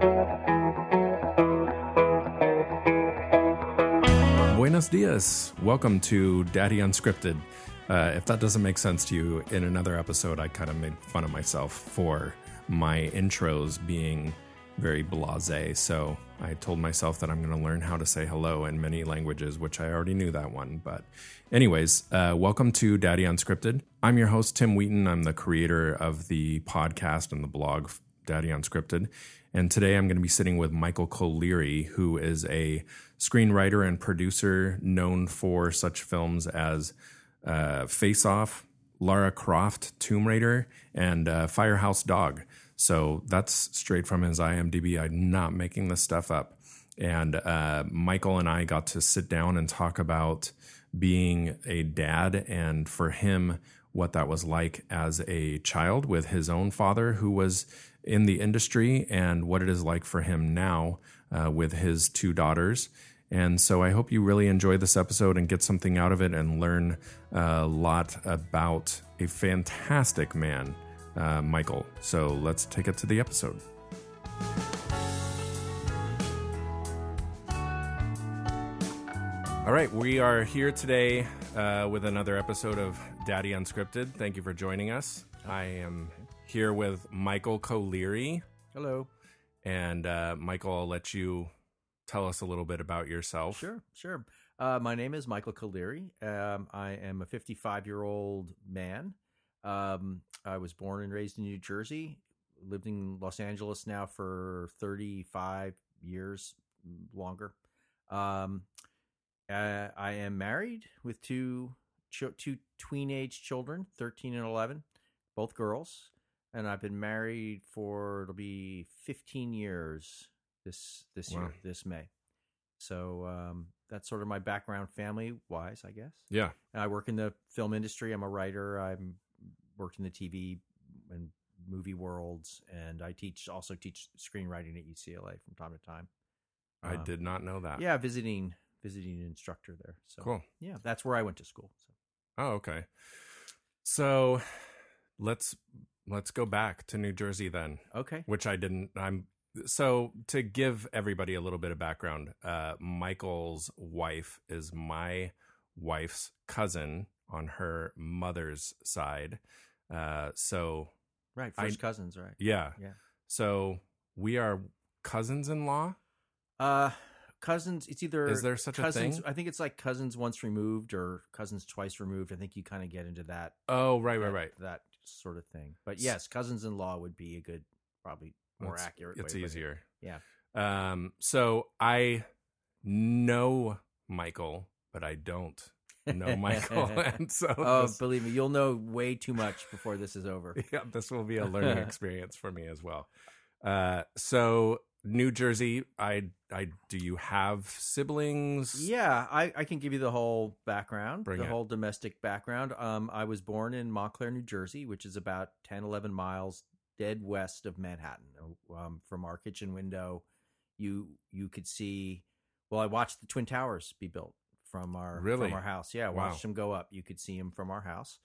Buenos dias. Welcome to Daddy Unscripted. If that doesn't make sense to you, in another episode, I kind of made fun of myself for my intros being very blasé. So I told myself that I'm going to learn how to say hello in many languages, which I already knew that one. But anyways, welcome to Daddy Unscripted. I'm your host, Tim Wheaton. I'm the creator of the podcast and the blog Daddy Unscripted. And today I'm going to be sitting with Michael Colleary, who is a screenwriter and producer known for such films as Face Off, Lara Croft, Tomb Raider, and Firehouse Dog. So that's straight from his IMDb. I'm not making this stuff up. And Michael and I got to sit down and talk about being a dad, and for him, what that was like as a child with his own father who was in the industry, and what it is like for him now with his two daughters. And so I hope you really enjoy this episode and get something out of it and learn a lot about a fantastic man, Michael. So let's take it to the episode. All right, we are here today with another episode of Daddy Unscripted. Thank you for joining us. I am here with Michael Colleary. Hello. And Michael, I'll let you tell us a little bit about yourself. Sure. My name is Michael Colleary. I am a 55-year-old man. I was born and raised in New Jersey, lived in Los Angeles now for 35 years, longer. I am married with two tween-age children, 13 and 11, both girls. And I've been married for, it'll be 15 years this Wow. year, this May. So that's sort of my background family-wise, I guess. Yeah. And I work in the film industry. I'm a writer. I'm worked in the TV and movie worlds, and I also teach screenwriting at UCLA from time to time. I did not know that. Yeah, visiting instructor there. So Cool. Yeah, that's where I went to school. So. Oh, okay. So let's go back to New Jersey then. Okay. Which I didn't. So to give everybody a little bit of background, Michael's wife is my wife's cousin on her mother's side. So Right, first cousins, right? Yeah. Yeah. So we are cousins-in-law. Cousins. It's either Is there such cousins, a thing? I think it's like cousins once removed or cousins twice removed. I think you kind of get into that. Oh, right. That sort of thing. But yes, cousins-in-law would be a good, probably more accurate. It's way of easier. Yeah. So I know Michael, but I don't know Michael, and so Believe me, you'll know way too much before this is over. Yeah, this will be a learning experience for me as well. So New Jersey, do you have siblings? Yeah, I can give you the whole background, Bring it. whole domestic background. I was born in Montclair, New Jersey, which is about 10, 11 miles dead west of Manhattan. From our kitchen window, you could see. Well, I watched the Twin Towers be built from our house. Yeah, I watched them go up. You could see them from our house.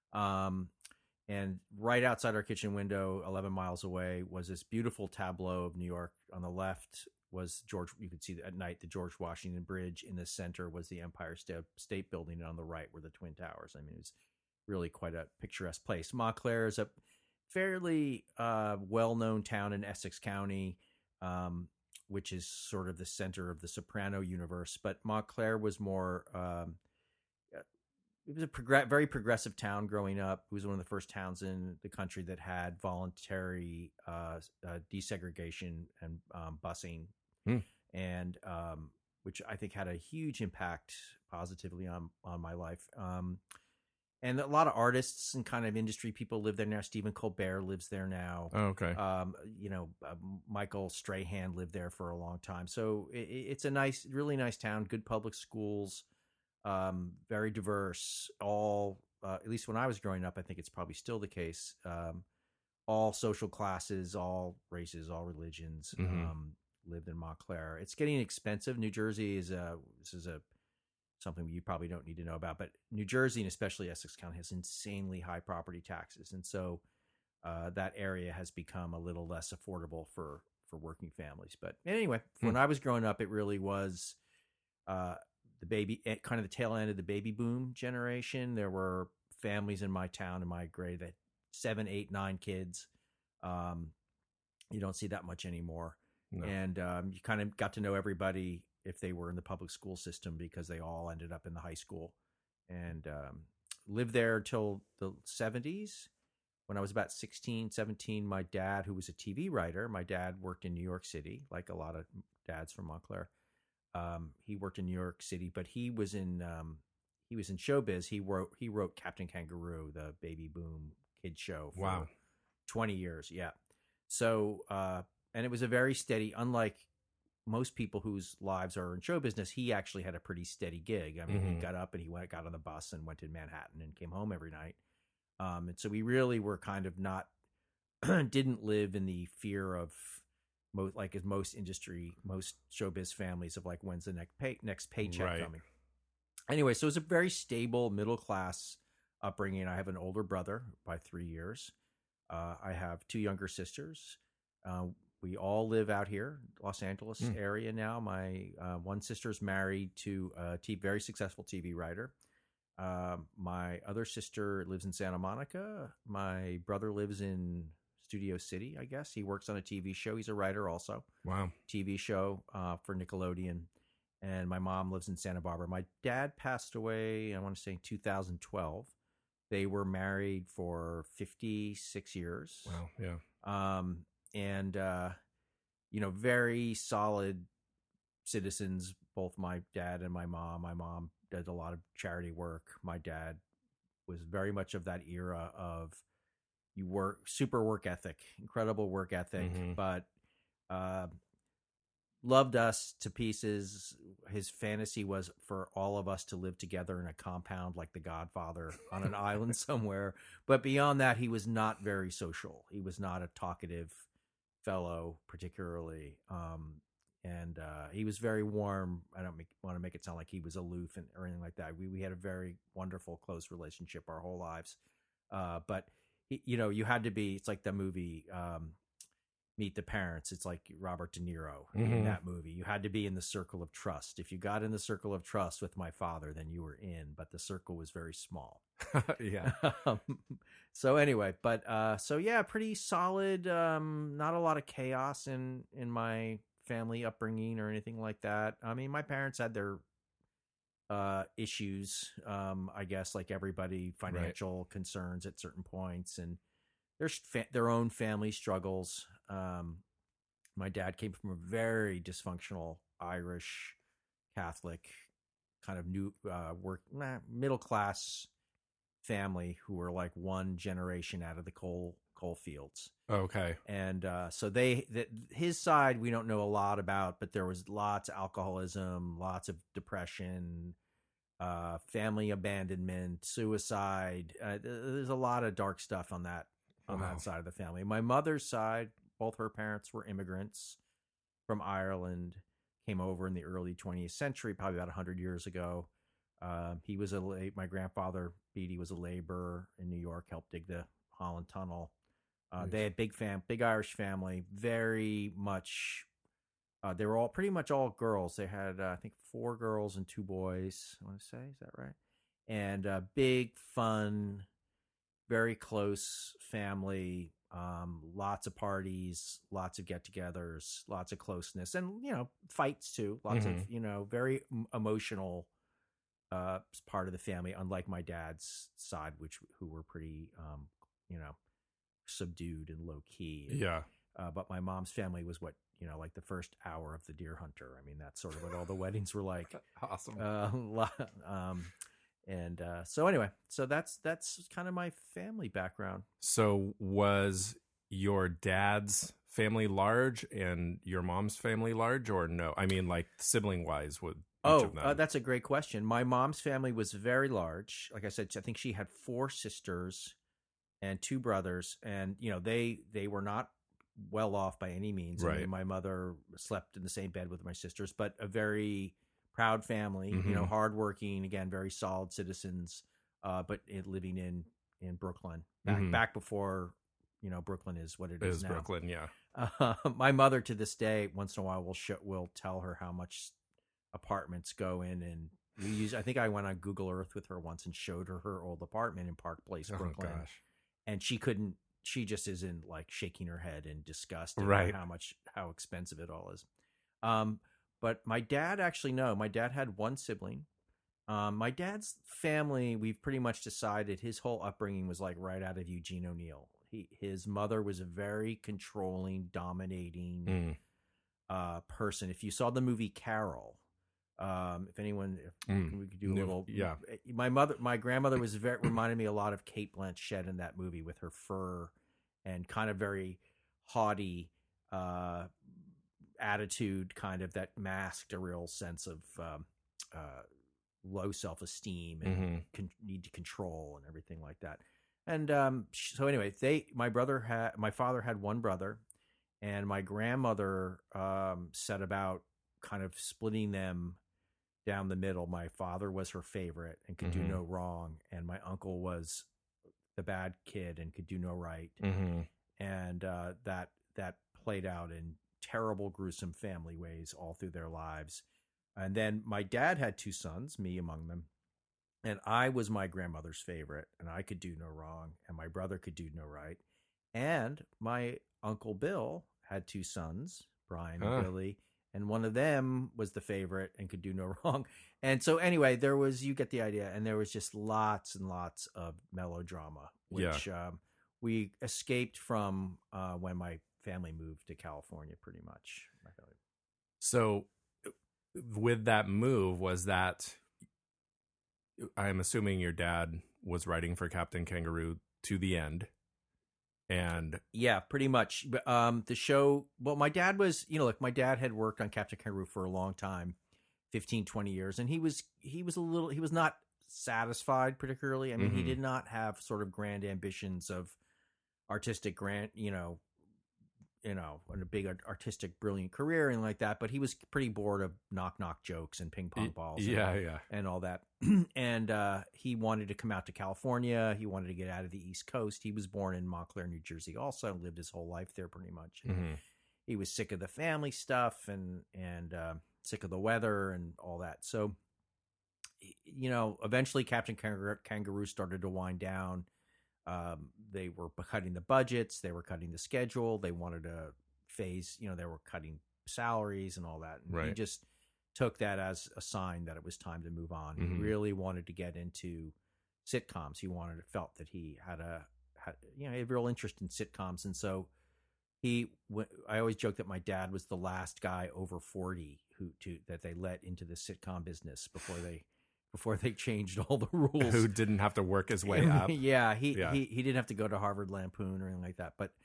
And right outside our kitchen window, 11 miles away, was this beautiful tableau of New York. On the left was you could see at night the George Washington Bridge. In the center was the Empire State Building. And on the right were the Twin Towers. I mean, it was really quite a picturesque place. Montclair is a fairly well-known town in Essex County, which is sort of the center of the Soprano universe. But Montclair was more... it was a very progressive town growing up. It was one of the first towns in the country that had voluntary desegregation and busing, and which I think had a huge impact positively on my life. And a lot of artists and kind of industry people live there now. Stephen Colbert lives there now. Oh, okay. Michael Strahan lived there for a long time. So it's a really nice town. Good public schools. Very diverse, all, at least when I was growing up, I think it's probably still the case. All social classes, all races, all religions, lived in Montclair. It's getting expensive. New Jersey is something you probably don't need to know about, but New Jersey and especially Essex County has insanely high property taxes. And so, that area has become a little less affordable for for working families. But anyway, when I was growing up, it really was the baby, kind of the tail end of the baby boom generation. There were families in my town, in my grade, that 7, 8, 9 kids. You don't see that much anymore. No. And you kind of got to know everybody if they were in the public school system, because they all ended up in the high school, and lived there until the 70s. When I was about 16, 17, my dad, who was a TV writer, my dad worked in New York City, like a lot of dads from Montclair. He worked in New York City, but he was in showbiz. He wrote Captain Kangaroo, the baby boom kid show, for 20 years. Yeah. So, and it was a very steady, unlike most people whose lives are in show business, he actually had a pretty steady gig. I mean, he got up and got on the bus and went to Manhattan and came home every night. And so we really were kind of not, didn't live in the fear of most showbiz families of like, when's the next paycheck coming? Anyway, so it was a very stable middle class upbringing. I have an older brother by 3 years. I have 2 younger sisters. We all live out here, Los Angeles area now. My one sister's married to a very successful TV writer. My other sister lives in Santa Monica. My brother lives in Studio City, I guess. He works on a TV show. He's a writer also. Wow. TV show for Nickelodeon. And my mom lives in Santa Barbara. My dad passed away, I want to say, in 2012. They were married for 56 years. Wow, yeah. And very solid citizens, both my dad and my mom. My mom did a lot of charity work. My dad was very much of that era of super work ethic, incredible work ethic, but loved us to pieces. His fantasy was for all of us to live together in a compound like The Godfather on an island somewhere. But beyond that, he was not very social. He was not a talkative fellow, particularly. And he was very warm. I don't want to make it sound like he was aloof or anything like that. We had a very wonderful, close relationship our whole lives. But, you had to be, it's like the movie Meet the Parents. It's like Robert De Niro in that movie. You had to be in the circle of trust. If you got in the circle of trust with my father, then you were in, but the circle was very small. Yeah. So anyway, so yeah, pretty solid. Not a lot of chaos in my family upbringing or anything like that. I mean, my parents had their issues, I guess, like everybody, financial concerns at certain points, and there's their own family struggles. My dad came from a very dysfunctional Irish Catholic kind of middle class family who were like one generation out of the coal fields. Okay. And so his side we don't know a lot about, but there was lots of alcoholism, lots of depression, family abandonment, suicide. There's a lot of dark stuff on that side of the family. My mother's side, both her parents were immigrants from Ireland, came over in the early 20th century, probably about 100 years ago. He was my grandfather, Beatty, was a laborer in New York, helped dig the Holland Tunnel. Nice. They had big Irish family, very much. They were pretty much all girls. They had, I think, 4 girls and 2 boys. I want to say, is that right? And big, fun, very close family. Lots of parties, lots of get-togethers, lots of closeness, and fights too. Lots of very emotional part of the family. Unlike my dad's side, who were pretty subdued and low key. Yeah. But my mom's family was what like the first hour of The Deer Hunter. I mean, that's sort of what all the weddings were like. Awesome. And so anyway, so that's kind of my family background. So was your dad's family large and your mom's family large, or no? I mean, like sibling wise, would that's a great question. My mom's family was very large. Like I said, I think she had 4 sisters and 2 brothers, and they were not well off by any means. Right. I mean, my mother slept in the same bed with my sisters, but a very proud family, hardworking, again, very solid citizens, but living in Brooklyn back before, Brooklyn is what it is now. Brooklyn, yeah. My mother to this day, once in a while, will tell her how much apartments go in, and I think I went on Google Earth with her once and showed her old apartment in Park Place, Brooklyn, Oh gosh. and she couldn't. She just isn't like shaking her head in disgust at Right. how expensive it all is. But my dad my dad had one sibling. My dad's family, we've pretty much decided his whole upbringing was like right out of Eugene O'Neill. His mother was a very controlling, dominating person. If you saw the movie Carol, if anyone, we could do a little. Yeah. My grandmother was reminded me a lot of Cate Blanchett in that movie with her fur and kind of very haughty attitude, kind of that masked a real sense of low self-esteem and need to control and everything like that. And so anyway, my father had one brother, and my grandmother set about kind of splitting them down the middle. My father was her favorite and could do no wrong, and my uncle was the bad kid and could do no right. And that played out in terrible, gruesome family ways all through their lives. And then my dad had two sons, me among them, and I was my grandmother's favorite, and I could do no wrong, and my brother could do no right. And my Uncle Bill had two sons, Brian and Billy, and one of them was the favorite and could do no wrong. And so anyway, you get the idea, and there was just lots and lots of melodrama, which we escaped from when my family moved to California, pretty much. So with that move, was that, I'm assuming your dad was writing for Captain Kangaroo to the end. And yeah, pretty much. The show, well, my dad was, my dad had worked on Captain Kangaroo for a long time, 15, 20 years. And he was not satisfied particularly. I mean, he did not have sort of grand ambitions of artistic and a big artistic, brilliant career and like that. But he was pretty bored of knock jokes and ping pong balls, and all that. And he wanted to come out to California. He wanted to get out of the East Coast. He was born in Montclair, New Jersey. Also lived his whole life there, pretty much. And he was sick of the family stuff and sick of the weather and all that. So, eventually, Captain Kangaroo started to wind down. They were cutting the budgets, they were cutting the schedule, they wanted to phase, they were cutting salaries and all that. And he just took that as a sign that it was time to move on. He really wanted to get into sitcoms. He felt that he had a real interest in sitcoms. And so I always joke that my dad was the last guy over 40 that they let into the sitcom business before they changed all the rules. Who didn't have to work his way up. He didn't have to go to Harvard Lampoon or anything like that. But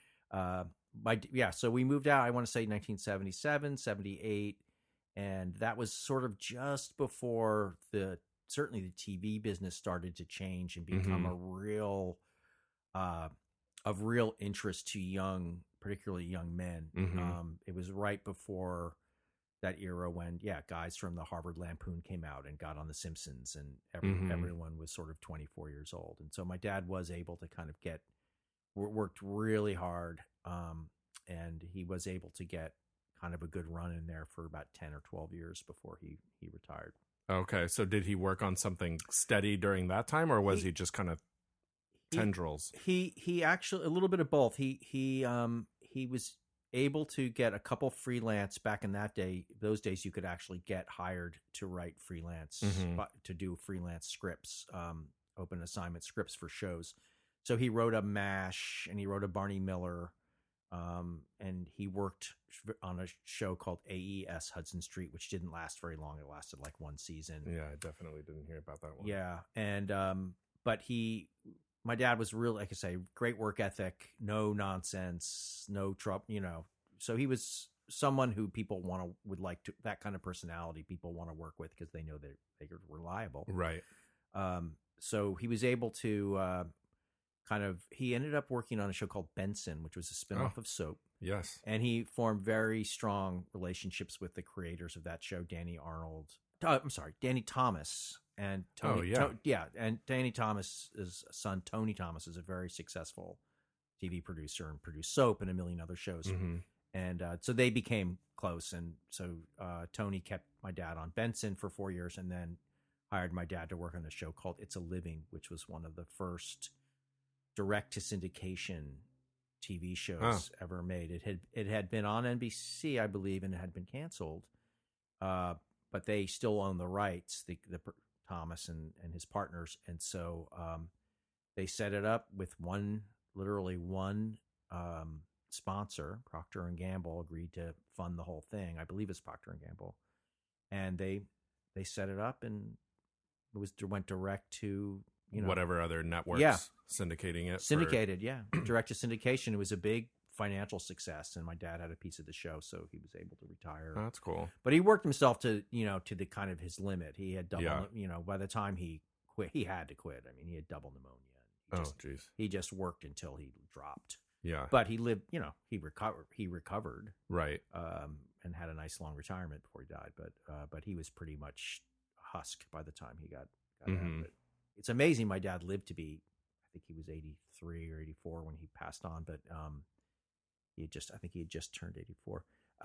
so we moved out, I want to say 1977, 78. And that was sort of just before certainly the TV business started to change and become of real interest to particularly young men. It was right before that era when, guys from the Harvard Lampoon came out and got on The Simpsons, and everyone was sort of 24 years old. And so my dad was able to kind of worked really hard, and he was able to get kind of a good run in there for about 10 or 12 years before he retired. Okay, so did he work on something steady during that time, or was he just kind of tendrils? He actually, a little bit of both. He was able to get a couple freelance back in those days. You could actually get hired to write freelance, to do freelance scripts, open assignment scripts for shows. So he wrote a MASH and he wrote a Barney Miller, and he worked on a show called AES Hudson Street, which didn't last very long. It lasted like one season. Yeah, I definitely didn't hear about that one. Yeah. And but my dad was really, like I say, great work ethic, no nonsense, no trouble, So he was someone who people would like to, that kind of personality people want to work with because they know they're reliable. Right. So he was able to he ended up working on a show called Benson, which was a spinoff of Soap. Yes. And he formed very strong relationships with the creators of that show, Danny Thomas. And Tony, and Danny Thomas's son, Tony Thomas, is a very successful TV producer and produced Soap and a million other shows. And so they became close. And so Tony kept my dad on Benson for 4 years and then hired my dad to work on a show called It's a Living, which was one of the first direct to syndication TV shows ever made. It had been on NBC, I believe, and it had been canceled. But they still own the rights, the Thomas and his partners. And so they set it up with literally one sponsor. Procter and Gamble agreed to fund the whole thing. I believe it's Procter and Gamble. And they set it up, and it went direct to, whatever other networks syndicating it. Syndicated, direct to syndication. It was a big financial success, and my dad had a piece of the show, so he was able to retire. Oh, that's cool. But he worked himself to the kind of his limit. He had double, by the time he quit, he had to quit. I mean, he had double pneumonia. He just worked until he dropped. Yeah. But he lived, he recovered. Right. And had a nice long retirement before he died. But he was pretty much a husk by the time he got out of it. It's amazing my dad lived to be, I think he was 83 or 84 when he passed on, but I think he had just turned 84.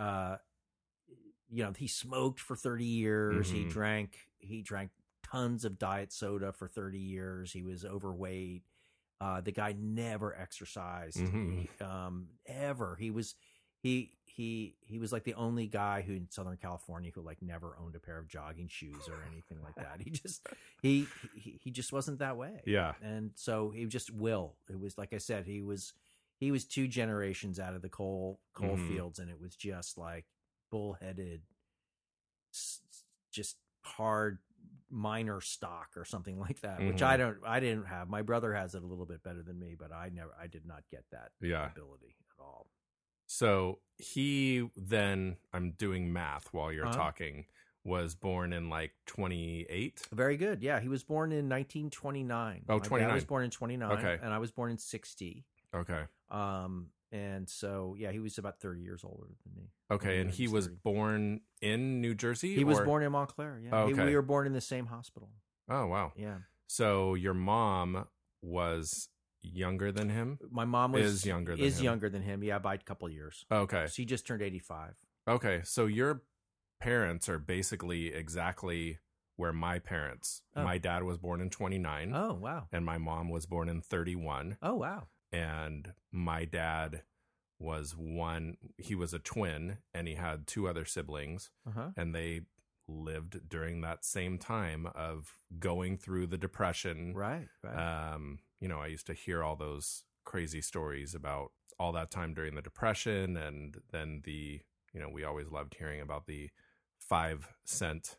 He smoked for 30 years. He drank tons of diet soda for 30 years. He was overweight. The guy never exercised ever. He was like the only guy who in Southern California who like never owned a pair of jogging shoes or anything like that. He just wasn't that way. Yeah. And so he just will. It was like I said, he was 2 generations out of the coal fields, and it was just like bullheaded, just hard miner stock or something like that, which I didn't have. My brother has it a little bit better than me, but I did not get that ability at all. So he then, I'm doing math while you're talking, was born in like 28. Very good. Yeah. He was born in 1929. Oh, 29. I was born in 29. Okay. And I was born in 60. Okay. And so, he was about 30 years older than me. Okay. And he was born in New Jersey? He was born in Montclair. Yeah. Oh, okay. We were born in the same hospital. Oh, wow. Yeah. So your mom was younger than him? My mom is younger than him. Yeah, by a couple of years. Okay. She just turned 85. Okay. So your parents are basically exactly where my parents. My dad was born in 29. Oh, wow. And my mom was born in 31. Oh, wow. And my dad he was a twin, and he had 2 other siblings, and they lived during that same time of going through the Depression. Right. I used to hear all those crazy stories about all that time during the Depression, and then we always loved hearing about the 5-cent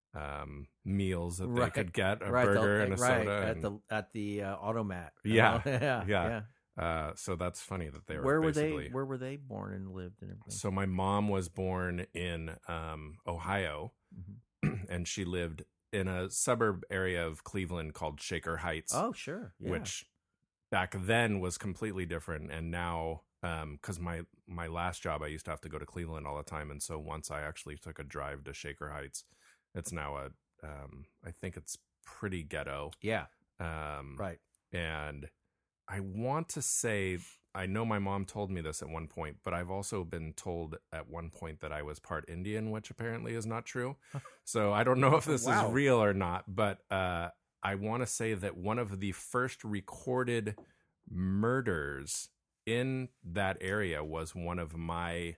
meals that they could get, a burger and a soda at the automat. Yeah. Yeah. So that's funny that they were. Where were they born and lived and everything? So my mom was born in Ohio, and she lived in a suburb area of Cleveland called Shaker Heights. Oh, sure. Yeah. Which back then was completely different, and now because my last job I used to have to go to Cleveland all the time, and so once I actually took a drive to Shaker Heights, it's now I think it's pretty ghetto. Yeah. Right. And I want to say, I know my mom told me this at one point, but I've also been told at one point that I was part Indian, which apparently is not true. So I don't know if this is real or not, but I want to say that one of the first recorded murders in that area was one of my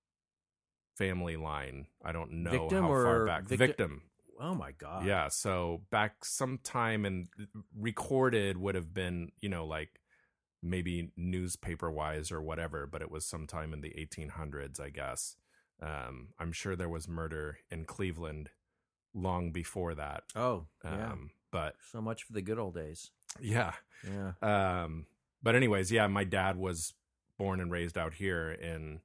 family line. I don't know victim how far back. Victim. Oh my God. Yeah. So back sometime, and recorded would have been, like maybe newspaper wise or whatever, but it was sometime in the 1800s, I guess. I'm sure there was murder in Cleveland long before that. Oh, yeah. But so much for the good old days. Yeah. Yeah. But anyways, my dad was born and raised out here in,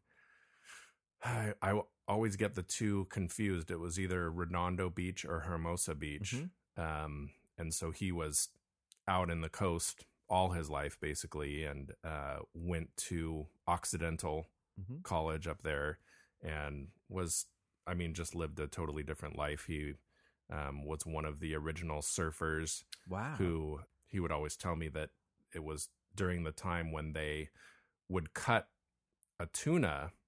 I always get the 2 confused. It was either Redondo Beach or Hermosa Beach. And so he was out in the coast all his life, basically, and went to Occidental College up there, and just lived a totally different life. He was one of the original surfers. Wow. Who he would always tell me that it was during the time when they would cut a tuna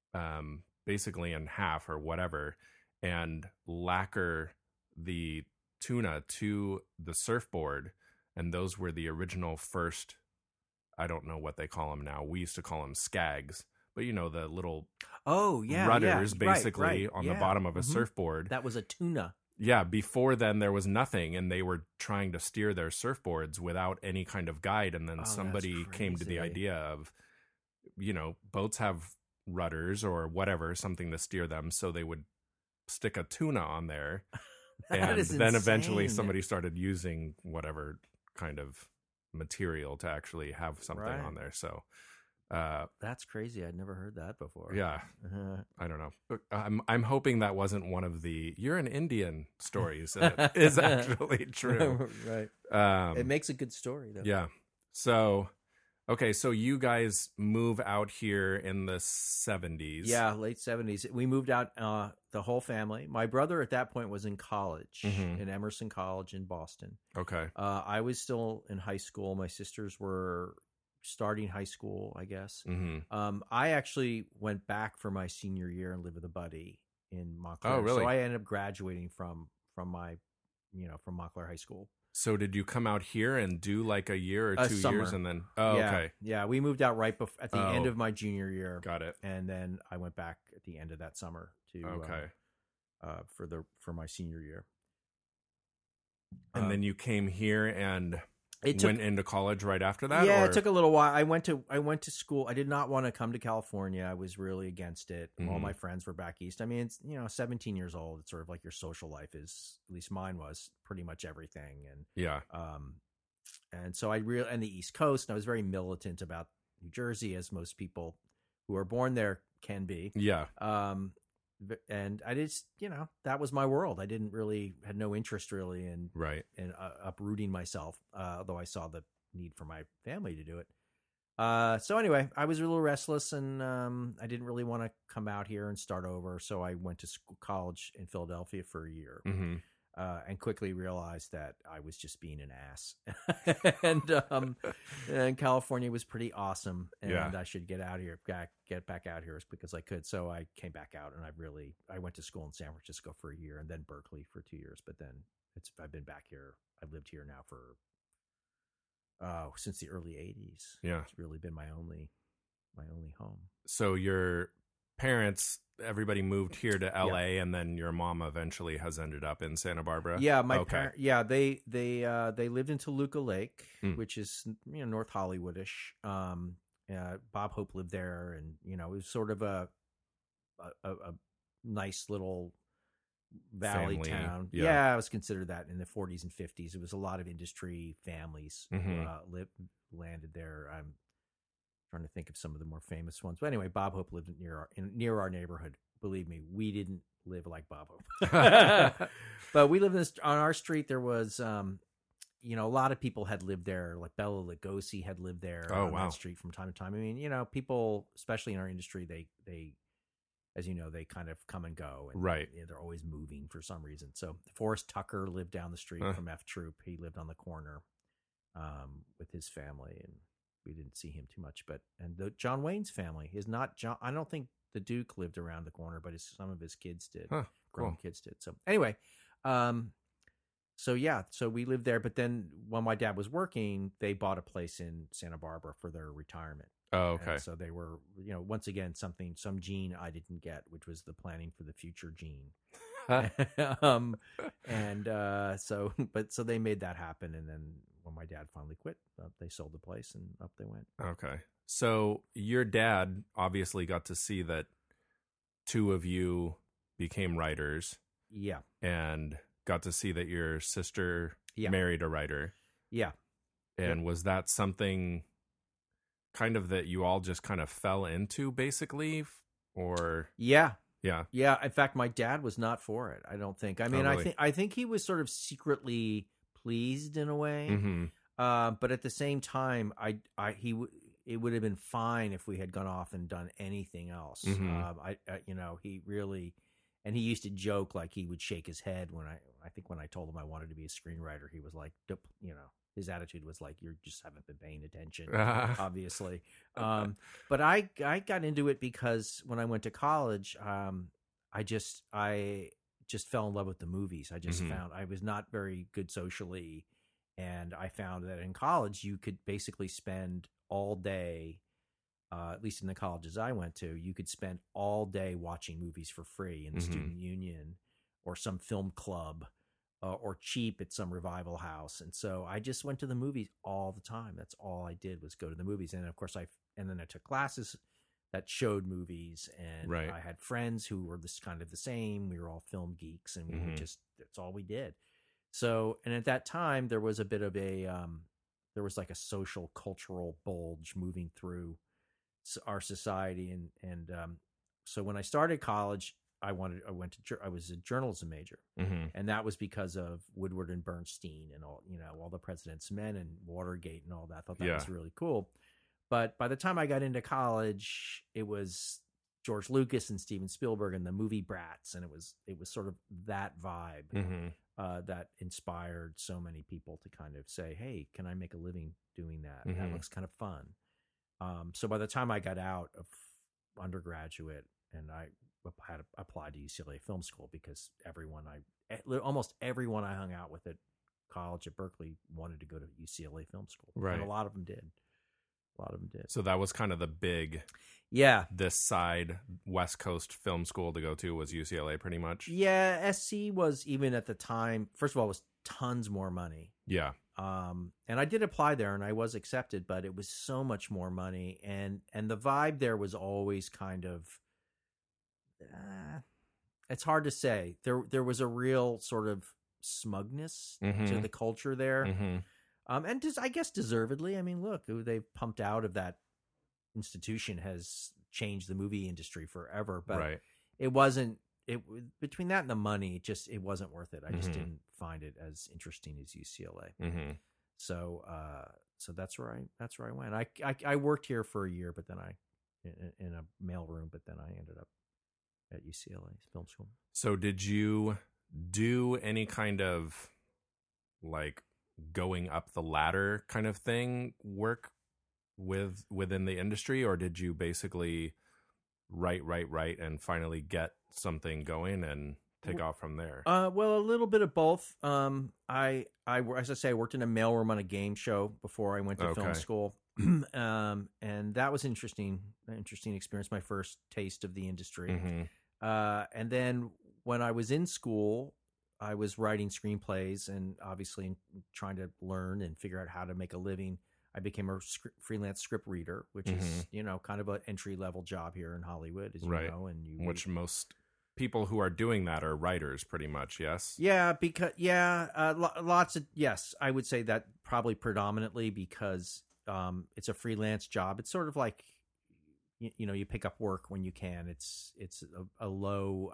basically in half or whatever, and lacquer the tuna to the surfboard. And those were the original first, I don't know what they call them now. We used to call them skags, but the little rudders basically on the bottom of a surfboard. That was a tuna. Yeah, before then there was nothing, and they were trying to steer their surfboards without any kind of guide. And then somebody came to the idea of, boats have rudders or whatever, something to steer them. So they would stick a tuna on there. And then eventually somebody started using whatever kind of material to actually have something on there. So that's crazy. I'd never heard that before. Yeah. I don't know. I'm hoping that wasn't one of the "you're an Indian" stories. And it is actually true. Right. It makes a good story though. Yeah. So okay, so you guys move out here in the 70s. Yeah, late 70s. We moved out, the whole family. My brother at that point was in college, in Emerson College in Boston. Okay. I was still in high school. My sisters were starting high school, I guess. I actually went back for my senior year and lived with a buddy in Montclair. Oh, really? So I ended up graduating from my, from Montclair High School. So did you come out here and do like a year or 2 years and then? Oh, yeah. okay. Yeah, we moved out right at the end of my junior year. Got it. And then I went back at the end of that summer for my senior year. And then you came here and went into college right after that? Yeah, or? It took a little while. I went to school. I did not want to come to California. I was really against it. All my friends were back east. I mean, it's 17 years old. It's sort of like your social life is, at least mine was, pretty much everything. And yeah, and so and the East Coast. And I was very militant about New Jersey, as most people who are born there can be. Yeah. And I just, that was my world. I had no interest really in uprooting myself, although I saw the need for my family to do it. So anyway, I was a little restless, and I didn't really want to come out here and start over. So I went to college in Philadelphia for a year, and quickly realized that I was just being an ass. and California was pretty awesome, and I should get back out here as quick as I could. So I came back out, and I went to school in San Francisco for a year, and then Berkeley for 2 years. But then I've been back here. I've lived here now for since the early 80s. Yeah, it's really been my only home. So your parents, everybody moved here to LA, and then your mom eventually has ended up in Santa Barbara. Yeah, my parents. Yeah, they lived in Toluca Lake, which is North Hollywoodish. Bob Hope lived there, and it was sort of a nice little valley family town. Yeah, it was considered that in the 40s and 50s. It was a lot of industry families landed there. I'm trying to think of some of the more famous ones. But anyway, Bob Hope lived near our neighborhood. Believe me, we didn't live like Bob Hope. But we lived on our street. There was, a lot of people had lived there. Like Bela Lugosi had lived there on that street from time to time. I mean, people, especially in our industry, they as you know, they kind of come and go. And they're always moving for some reason. So Forrest Tucker lived down the street from F Troop. He lived on the corner with his family, and we didn't see him too much. And the John Wayne's family is not John. I don't think the Duke lived around the corner, but some of his kids did. Grown kids did. So anyway, so we lived there. But then when my dad was working, they bought a place in Santa Barbara for their retirement. Oh, okay. And so they were, once again, some gene I didn't get, which was the planning for the future gene. So they made that happen. And then when my dad finally quit, they sold the place and up they went. Okay. So your dad obviously got to see that two of you became writers. Yeah. And got to see that your sister married a writer. Yeah. And was that something kind of that you all just kind of fell into, basically? Or Yeah. In fact, my dad was not for it, I don't think. I mean, really? I think he was sort of secretly pleased in a way. Mm-hmm. But at the same time, it would have been fine if we had gone off and done anything else. Mm-hmm. He really, and he used to joke, like he would shake his head when I told him I wanted to be a screenwriter. He was like, his attitude was like, you just haven't been paying attention, obviously. But I got into it because when I went to college, I just fell in love with the movies. I just found I was not very good socially, and I found that in college you could basically spend all day, at least in the colleges I went to, you could spend all day watching movies for free in the student union or some film club, or cheap at some revival house. And so I just went to the movies all the time. That's all I did was go to the movies. And of course then I took classes that showed movies, and I had friends who were this kind of the same. We were all film geeks, and we would that's all we did. So, and at that time there was a bit of there was like a social cultural bulge moving through our society. And so when I started college, I was a journalism major, and that was because of Woodward and Bernstein and all the President's Men and Watergate and all that. I thought that was really cool. But by the time I got into college, it was George Lucas and Steven Spielberg and the movie brats, and it was sort of that vibe that inspired so many people to kind of say, "Hey, can I make a living doing that? That looks kind of fun." So by the time I got out of undergraduate, and I had applied to UCLA Film School, because almost everyone I hung out with at college at Berkeley wanted to go to UCLA Film School, and a lot of them did. So that was kind of the big, this side West Coast film school to go to was UCLA, pretty much. Yeah, SC was, even at the time, first of all, was tons more money. Yeah. And I did apply there, and I was accepted, but it was so much more money, and the vibe there was always kind of, it's hard to say. There was a real sort of smugness to the culture there. And I guess deservedly. I mean, look, who they've pumped out of that institution has changed the movie industry forever. But it wasn't. Between that and the money, it wasn't worth it. I just didn't find it as interesting as UCLA. So that's where I went. I worked here for a year, but then in a mailroom. But then I ended up at UCLA Film School. So did you do any kind of like going up the ladder kind of thing work within the industry, or did you basically write and finally get something going and take off from there? Well, a little bit of both. I as I say, I worked in a mailroom on a game show before I went to film school. And that was an interesting experience, my first taste of the industry. And then when I was in school, I was writing screenplays and obviously trying to learn and figure out how to make a living. I became a freelance script reader, which is, kind of an entry-level job here in Hollywood, as you know. And which most people who are doing that are writers, pretty much, yes? Yeah, because, lots of, yes, I would say that probably predominantly because it's a freelance job. It's sort of like, you pick up work when you can. It's a low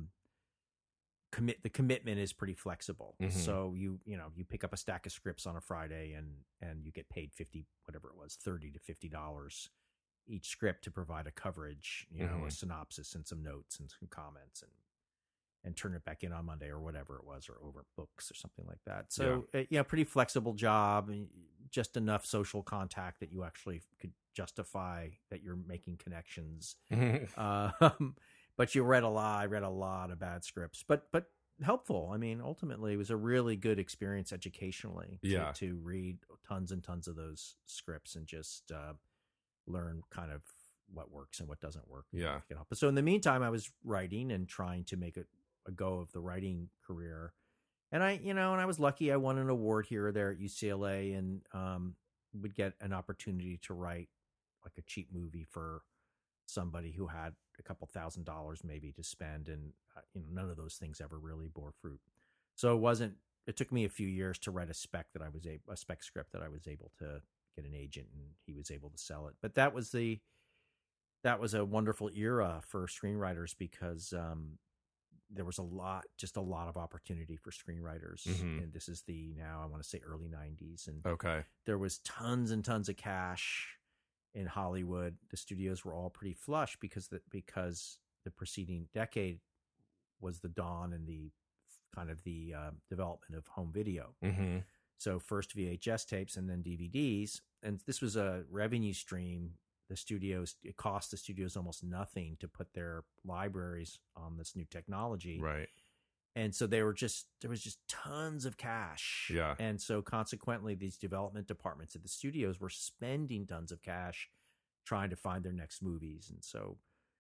the commitment is pretty flexible. So you pick up a stack of scripts on a Friday and you get paid $30 to $50 each script to provide a coverage, a synopsis and some notes and some comments, and turn it back in on Monday or whatever it was, or over books or something like that. So pretty flexible job, just enough social contact that you actually could justify that you're making connections. But I read a lot of bad scripts, but helpful. I mean, ultimately, it was a really good experience educationally to read tons and tons of those scripts and just learn kind of what works and what doesn't work. But so in the meantime, I was writing and trying to make a go of the writing career. And I was lucky. I won an award here or there at UCLA, and would get an opportunity to write like a cheap movie for somebody who had a couple $1,000 maybe to spend, and none of those things ever really bore fruit. So it took me a few years to write a spec script that I was able to get an agent, and he was able to sell it. But that was a wonderful era for screenwriters, because there was a lot of opportunity for screenwriters. And this is now I want to say early 90s, and there was tons and tons of cash in Hollywood. The studios were all pretty flush because the preceding decade was the dawn and the kind of the development of home video. So first VHS tapes and then DVDs. And this was a revenue stream. It cost the studios almost nothing to put their libraries on this new technology. Right. And so there was just tons of cash. Yeah. And so consequently, these development departments at the studios were spending tons of cash trying to find their next movies. And so,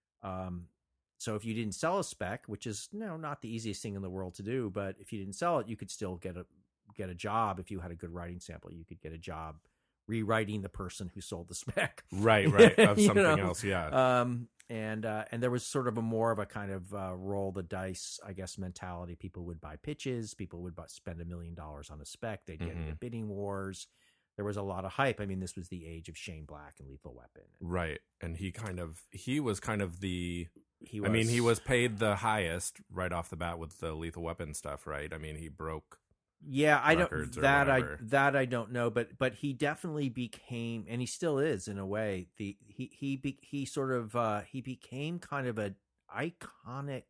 so if you didn't sell a spec, which is not the easiest thing in the world to do, but if you didn't sell it, you could still get a job. If you had a good writing sample, you could get a job rewriting the person who sold the spec. Right. Of something else. Yeah. And there was sort of more of a kind of roll the dice, I guess, mentality. People would buy pitches. People would spend $1 million on a spec. They'd get into bidding wars. There was a lot of hype. I mean, this was the age of Shane Black and Lethal Weapon. Right. And he was kind of the... he was paid the highest right off the bat with the Lethal Weapon stuff, right? I mean, he broke... Yeah, I don't that I don't know, but he definitely became, and he still is in a way. He became kind of an iconic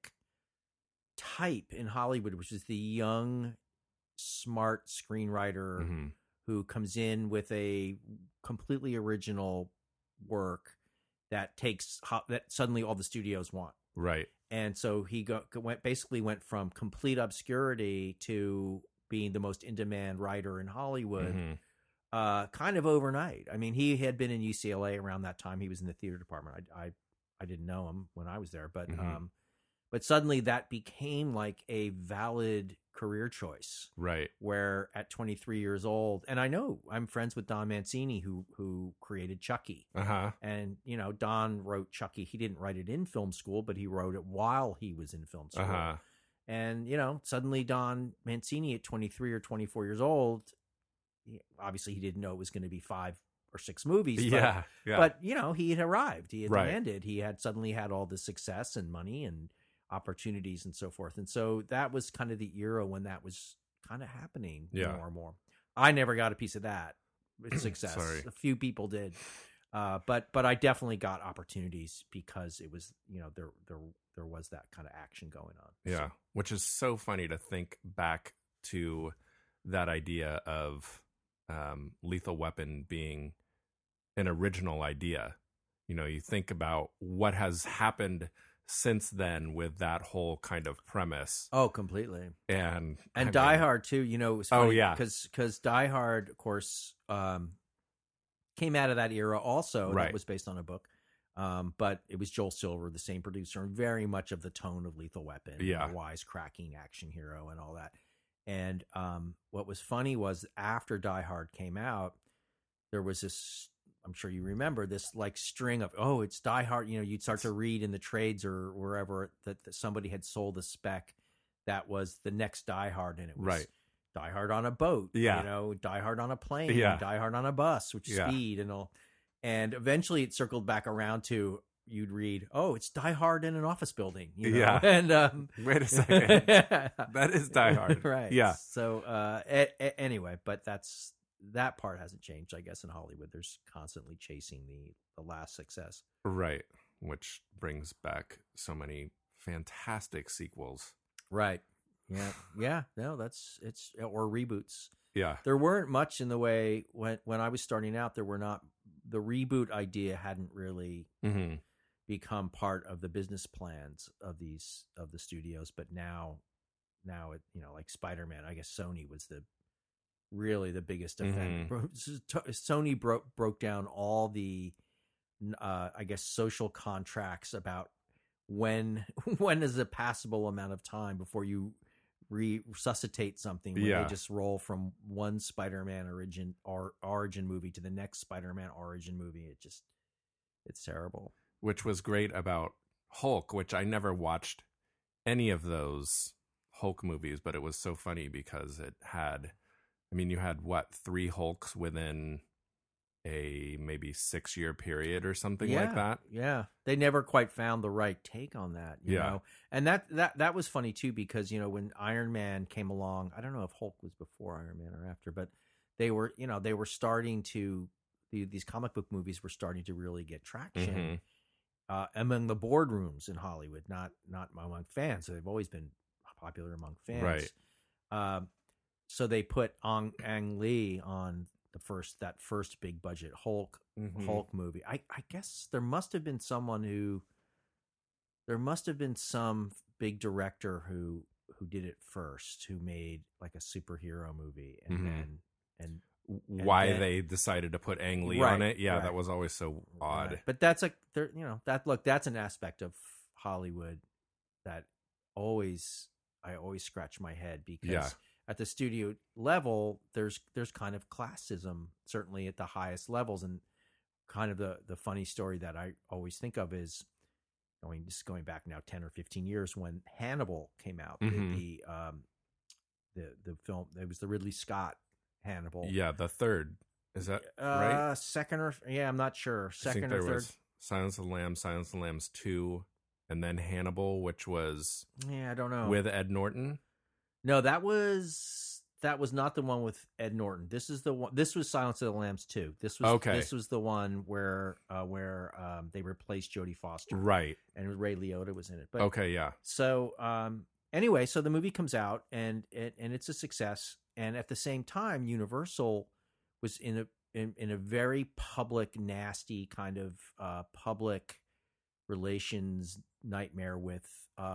type in Hollywood, which is the young, smart screenwriter who comes in with a completely original work that suddenly all the studios want. Right. And so he went from complete obscurity to being the most in-demand writer in Hollywood, kind of overnight. I mean, he had been in UCLA around that time. He was in the theater department. I didn't know him when I was there, but suddenly that became like a valid career choice. Right. Where at 23 years old, and I'm friends with Don Mancini, who created Chucky. And, Don wrote Chucky. He didn't write it in film school, but he wrote it while he was in film school. And, suddenly Don Mancini at 23 or 24 years old, obviously he didn't know it was going to be 5 or 6 movies. But, he had arrived. He had landed. He had suddenly had all the success and money and opportunities and so forth. And so that was kind of the era when that was kind of happening more and more. I never got a piece of that success. A few people did. But I definitely got opportunities because it was, there was that kind of action going on. Yeah, which is so funny to think back to that idea of Lethal Weapon being an original idea. You think about what has happened since then with that whole kind of premise. Oh, completely. And Die Hard too. It was funny. Oh yeah, because Die Hard, of course, came out of that era also. Right. That was based on a book. But it was Joel Silver, the same producer, and very much of the tone of Lethal Weapon, the wisecracking action hero and all that. And what was funny was after Die Hard came out, there was this, I'm sure you remember, this like string of, it's Die Hard. You'd start to read in the trades or wherever that somebody had sold a spec that was the next Die Hard, and it was Die Hard on a boat, Die Hard on a plane, Die Hard on a bus, which is Speed and all. And eventually it circled back around to, you'd read, it's Die Hard in an office building. Yeah. And wait a second. That is Die Hard. Right. Yeah. So anyway, but that part hasn't changed, I guess, in Hollywood. There's constantly chasing the last success. Right. Which brings back so many fantastic sequels. Right. Yeah. Yeah. No, or reboots. Yeah. There weren't much in the way when I was starting out, there were not. The reboot idea hadn't really become part of the business plans of the studios, but now it, like Spider-Man, I guess Sony was really the biggest offender. Sony broke down all the I guess social contracts about when is a passable amount of time before you resuscitate something when they just roll from one Spider-Man origin movie to the next Spider-Man origin movie. It's terrible. Which was great about Hulk, which I never watched any of those Hulk movies, but it was so funny because it had, you had 3 Hulks within a maybe 6-year period or something like that. Yeah. They never quite found the right take on that, you know? And that was funny too, because, when Iron Man came along, I don't know if Hulk was before Iron Man or after, but they were starting to, these comic book movies were starting to really get traction among the boardrooms in Hollywood, not among fans. So they've always been popular among fans. Right. so they put Ang Lee on that first big budget Hulk movie. I guess there must have been some big director who did it first, who made like a superhero movie, and why they decided to put Ang Lee on it. Yeah, that was always so odd. Right. But that's that's an aspect of Hollywood that I always scratch my head, because at the studio level, there's kind of classism, certainly at the highest levels. And kind of the funny story that I always think of is going back now 10 or 15 years, when Hannibal came out, the film, it was the Ridley Scott Hannibal. Yeah, the third. Is that right? Second I'm not sure. Second or third. Silence of the Lambs 2, and then Hannibal, which was I don't know, with Ed Norton. No, that was not the one with Ed Norton. This is the one. This was Silence of the Lambs 2. This was the one where they replaced Jodie Foster, right? And Ray Liotta was in it. But, okay, yeah. So anyway, so the movie comes out and it's a success. And at the same time, Universal was in a very public, nasty kind of public relations nightmare with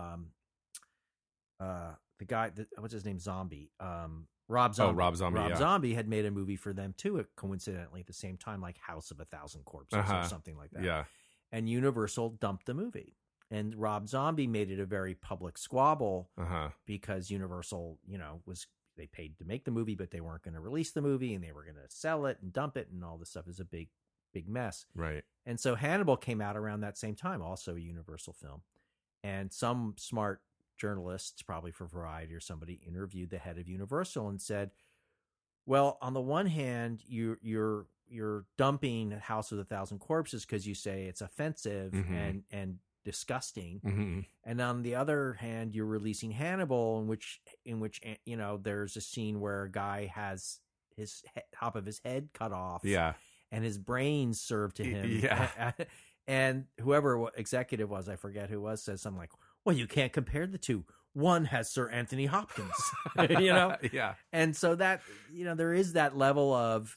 the guy, what's his name? Zombie. Rob Zombie. Oh, Rob Zombie. Rob Zombie had made a movie for them too, coincidentally at the same time, like House of a Thousand Corpses or something like that. Yeah. And Universal dumped the movie. And Rob Zombie made it a very public squabble because Universal, they paid to make the movie, but they weren't going to release the movie, and they were going to sell it and dump it, and all this stuff is a big, big mess. Right. And so Hannibal came out around that same time, also a Universal film. And some smart journalists, probably for Variety or somebody, interviewed the head of Universal and said, well, on the one hand, you're dumping House of the Thousand Corpses because you say it's offensive and disgusting, and on the other hand, you're releasing Hannibal, in which there's a scene where a guy has his top of his head cut off, and his brains served to him, and whoever executive was, I forget who was, says something like, well, you can't compare the two. One has Sir Anthony Hopkins, Yeah. And so that, there is that level of,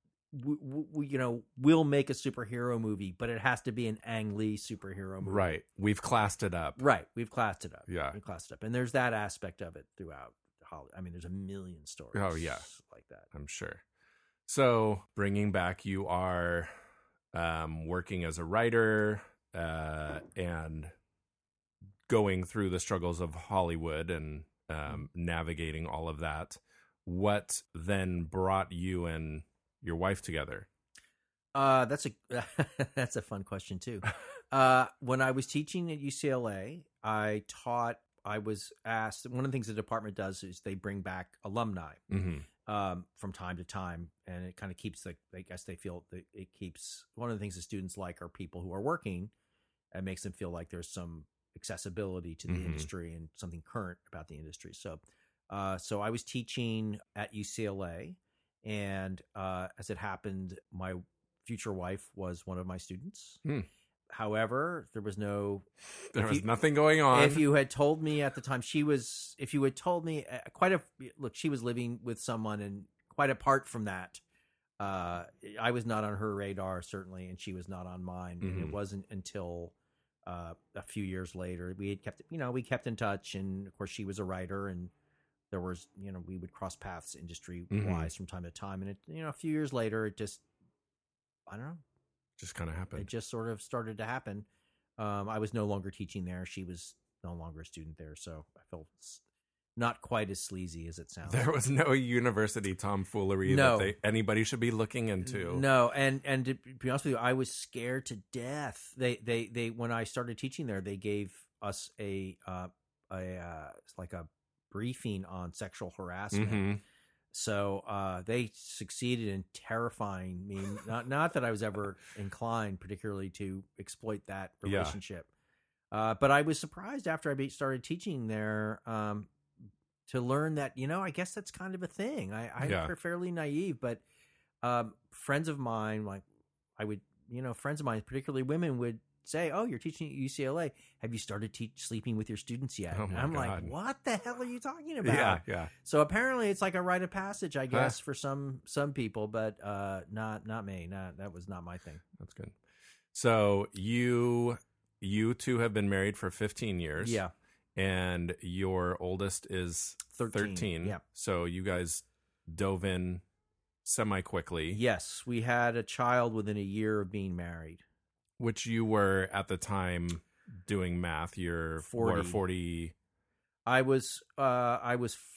we'll make a superhero movie, but it has to be an Ang Lee superhero movie. Right. We've classed it up. Right. We've classed it up. Yeah. We've classed it up. And there's that aspect of it throughout Hollywood. I mean, there's a million stories. Oh, yeah. Like that. I'm sure. So bringing back, you are working as a writer and going through the struggles of Hollywood and navigating all of that. What then brought you and your wife together? That's a fun question too. When I was teaching at UCLA, I was asked, one of the things the department does is they bring back alumni from time to time, and it kind of keeps I guess they feel that it keeps, one of the things the students like are people who are working. It makes them feel like there's some accessibility to the industry and something current about the industry. So I was teaching at UCLA, and as it happened, my future wife was one of my students. However, there was nothing going on. If you had told me at the time she was living with someone, and quite apart from that, I was not on her radar, certainly, and she was not on mine. And it wasn't until a few years later we kept in touch, and of course she was a writer, and there was, we would cross paths industry wise from time to time. And it, a few years later, it just, I don't know, just kind of happened. It just sort of started to happen. I was no longer teaching there. She was no longer a student there. So I felt not quite as sleazy as it sounds. There was no university tomfoolery that anybody should be looking into. No. And to be honest with you, I was scared to death. They when I started teaching there, they gave us a briefing on sexual harassment. So they succeeded in terrifying me. Not that I was ever inclined particularly to exploit that relationship. But I was surprised after I started teaching there to learn that, I guess that's kind of a thing. I'm fairly naive, but friends of mine, friends of mine, particularly women, would say, "Oh, you're teaching at UCLA. Have you started sleeping with your students yet?" Oh And my I'm God. like, "What the hell are you talking about?" Yeah, yeah. So apparently, it's like a rite of passage, I guess, for some people, but not me. That was not my thing. That's good. So you two have been married for 15 years. Yeah, And your oldest is 13. Yeah. So you guys dove in semi-quickly. Yes, we had a child within a year of being married. Which you were at the time doing math. You're 40. I was let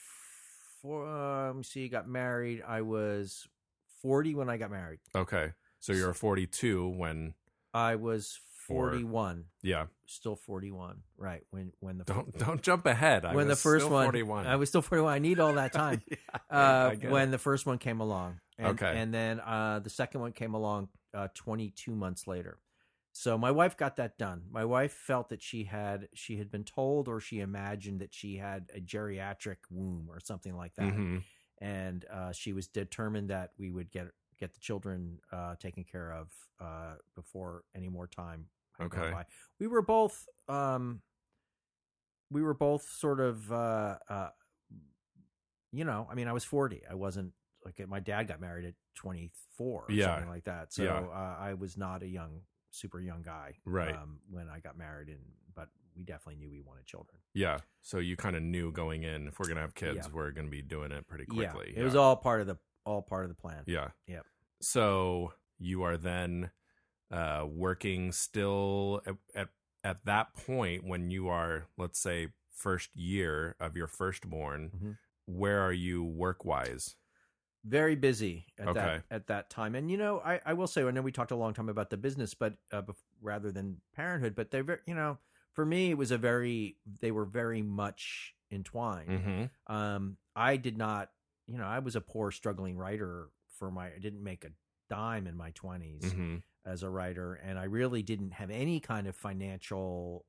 me see, got married. I was 40 when I got married. Okay. So you're 42 when... I was 41. Yeah. Still 41. Right. When the Don't jump ahead. When the first one 41. I was still 41. I need all that time. I get when it. the first one came along. And, Okay. And then the second one came along 22 months later. So my wife got that done. My wife felt that she had been told, or she imagined that she had a geriatric womb or something like that. Mm-hmm. And she was determined that we would get the children taken care of before any more time had gone Okay. by. We were both sort of I mean, I was 40. I wasn't like, my dad got married at 24 or Yeah. something like that. So Yeah. I was not a super young guy Right. when I got married, but we definitely knew we wanted children. Yeah. So you kind of knew going in, if we're going to have kids, Yeah. we're going to be doing it pretty quickly. Yeah, it was all part of the plan. Yeah. Yep. So you are then working still at that point when you are, let's say, first year of your firstborn. Mm-hmm. Where are you work-wise? Very busy at Okay. that time. And, I will say, I know we talked a long time about the business, but rather than parenthood, but they're, for me, it was they were very much entwined. Mm-hmm. I did not, I was a poor struggling writer I didn't make a dime in my 20s Mm-hmm. as a writer. And I really didn't have any kind of financial,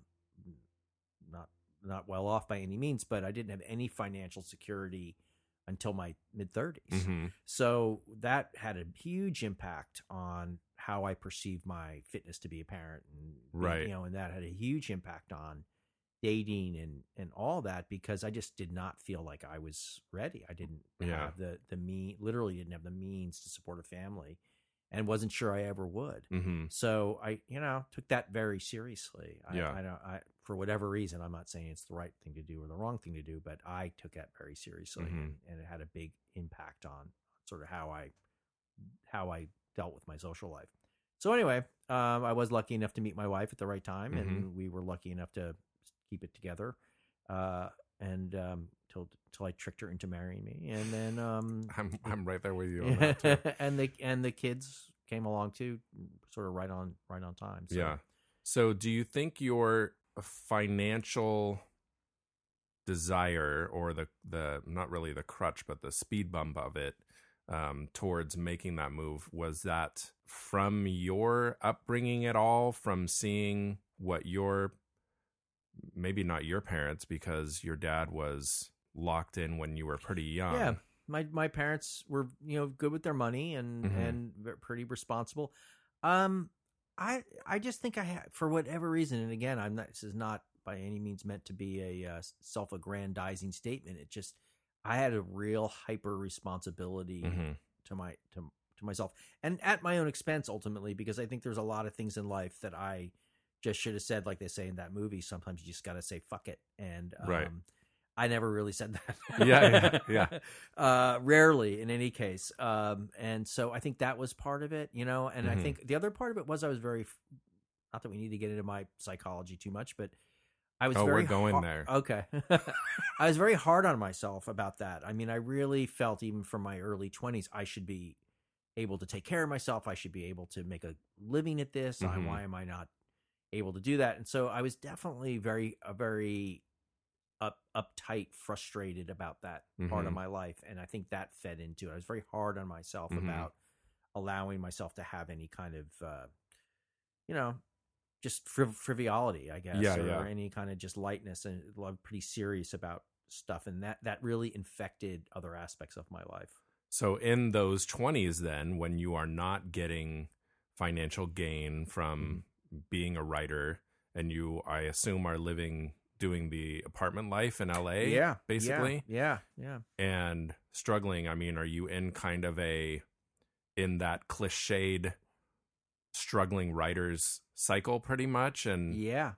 not well off by any means, but I didn't have any financial security until my mid-30s. Mm-hmm. So that had a huge impact on how I perceived my fitness to be a parent, and Right. and that had a huge impact on dating and all that, because I just did not feel like I was ready. I didn't Yeah. have literally didn't have the means to support a family, and wasn't sure I ever would. Mm-hmm. So I, took that very seriously. Yeah. I for whatever reason, I'm not saying it's the right thing to do or the wrong thing to do, but I took that very seriously, Mhm. and it had a big impact on sort of how I dealt with my social life. So anyway, I was lucky enough to meet my wife at the right time, and we were lucky enough to keep it together, and till I tricked her into marrying me, and then I'm right there with you on that too. and the kids came along too, sort of right on time. So. Yeah. So do you think your financial desire, or the not really the crutch, but the speed bump of it towards making that move, was that from your upbringing at all, from seeing what maybe not your parents, because your dad was locked in when you were pretty young. Yeah. My parents were, good with their money and Mhm. and pretty responsible. I just think for whatever reason, and again, this is not by any means meant to be a self-aggrandizing statement. It just, I had a real hyper responsibility Mhm. to myself, and at my own expense ultimately, because I think there's a lot of things in life that I just should have said, like they say in that movie. Sometimes you just got to say "fuck it," and Right. I never really said that. Yeah. Rarely, in any case. And so I think that was part of it, and I Mhm. think the other part of it was I was very, not that we need to get into my psychology too much, but I was Oh, very we're going there. Okay. I was very hard on myself about that. I mean, I really felt, even from my early 20s, I should be able to take care of myself. I should be able to make a living at this. Mhm. Why am I not able to do that? And so I was definitely very uptight, frustrated about that part of Mhm. my life, and I think that fed into it. I was very hard on myself Mhm. about allowing myself to have any kind of, just frivolity, I guess, Yeah, or yeah. any kind of just lightness, and I'm pretty serious about stuff, and that really infected other aspects of my life. So in those 20s then, when you are not getting financial gain from being a writer, and you, I assume, are doing the apartment life in LA, Yeah, basically. Yeah. And struggling. I mean, are you in kind of in that cliched struggling writers cycle pretty much? And Yeah.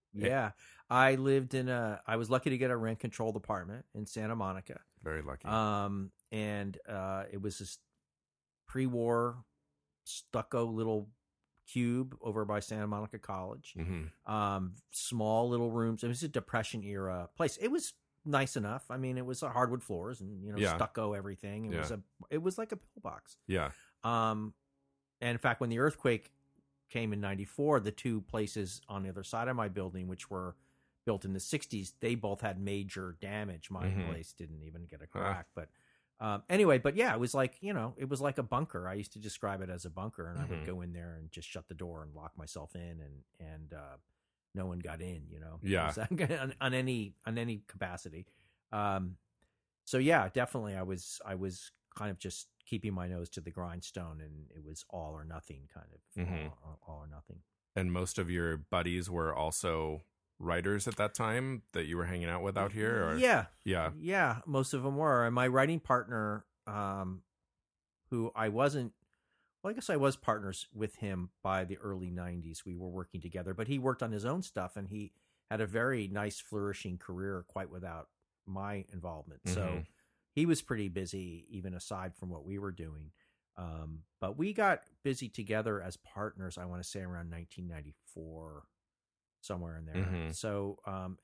I was lucky to get a rent controlled apartment in Santa Monica. very lucky. And it was this pre-war stucco little cube over by Santa Monica College. Small little rooms. It was a Depression era place. It was nice enough. I mean, it was hardwood floors and stucco everything. It was like a pillbox. Yeah. And in fact, when the earthquake came in '94, the two places on the other side of my building, which were built in the '60s, they both had major damage. My place didn't even get a crack, but anyway, but yeah, it was like, it was like a bunker. I used to describe it as a bunker, and I would go in there and just shut the door and lock myself in, and no one got in, Yeah. on any capacity. So yeah, definitely, I was kind of just keeping my nose to the grindstone, and it was all or nothing kind of, all or nothing. And most of your buddies were also writers at that time that you were hanging out with out here? Or? Yeah, most of them were. And my writing partner, who I guess I was partners with him by the early '90s. We were working together, but he worked on his own stuff, and he had a very nice, flourishing career quite without my involvement. So he was pretty busy, even aside from what we were doing. But we got busy together as partners, I want to say around 1994, somewhere in there. So,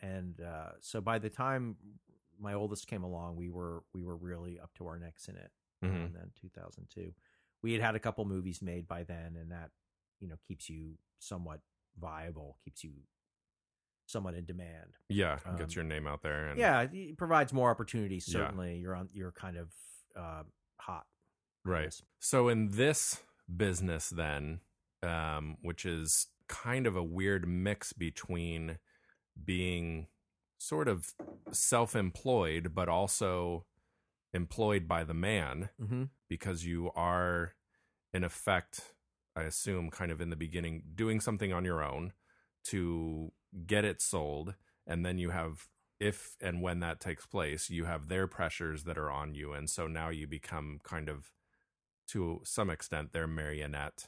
so by the time my oldest came along, we were really up to our necks in it. And then 2002, we had a couple movies made by then, and that, keeps you somewhat viable, keeps you somewhat in demand. Yeah, gets your name out there. And yeah, it provides more opportunities. Certainly, you're kind of hot, right? So in this business, then, which is kind of a weird mix between being sort of self-employed, but also employed by the man, because you are, in effect, I assume, kind of in the beginning, doing something on your own to get it sold, and then you have, if and when that takes place, you have their pressures that are on you, and so now you become kind of, to some extent, their marionette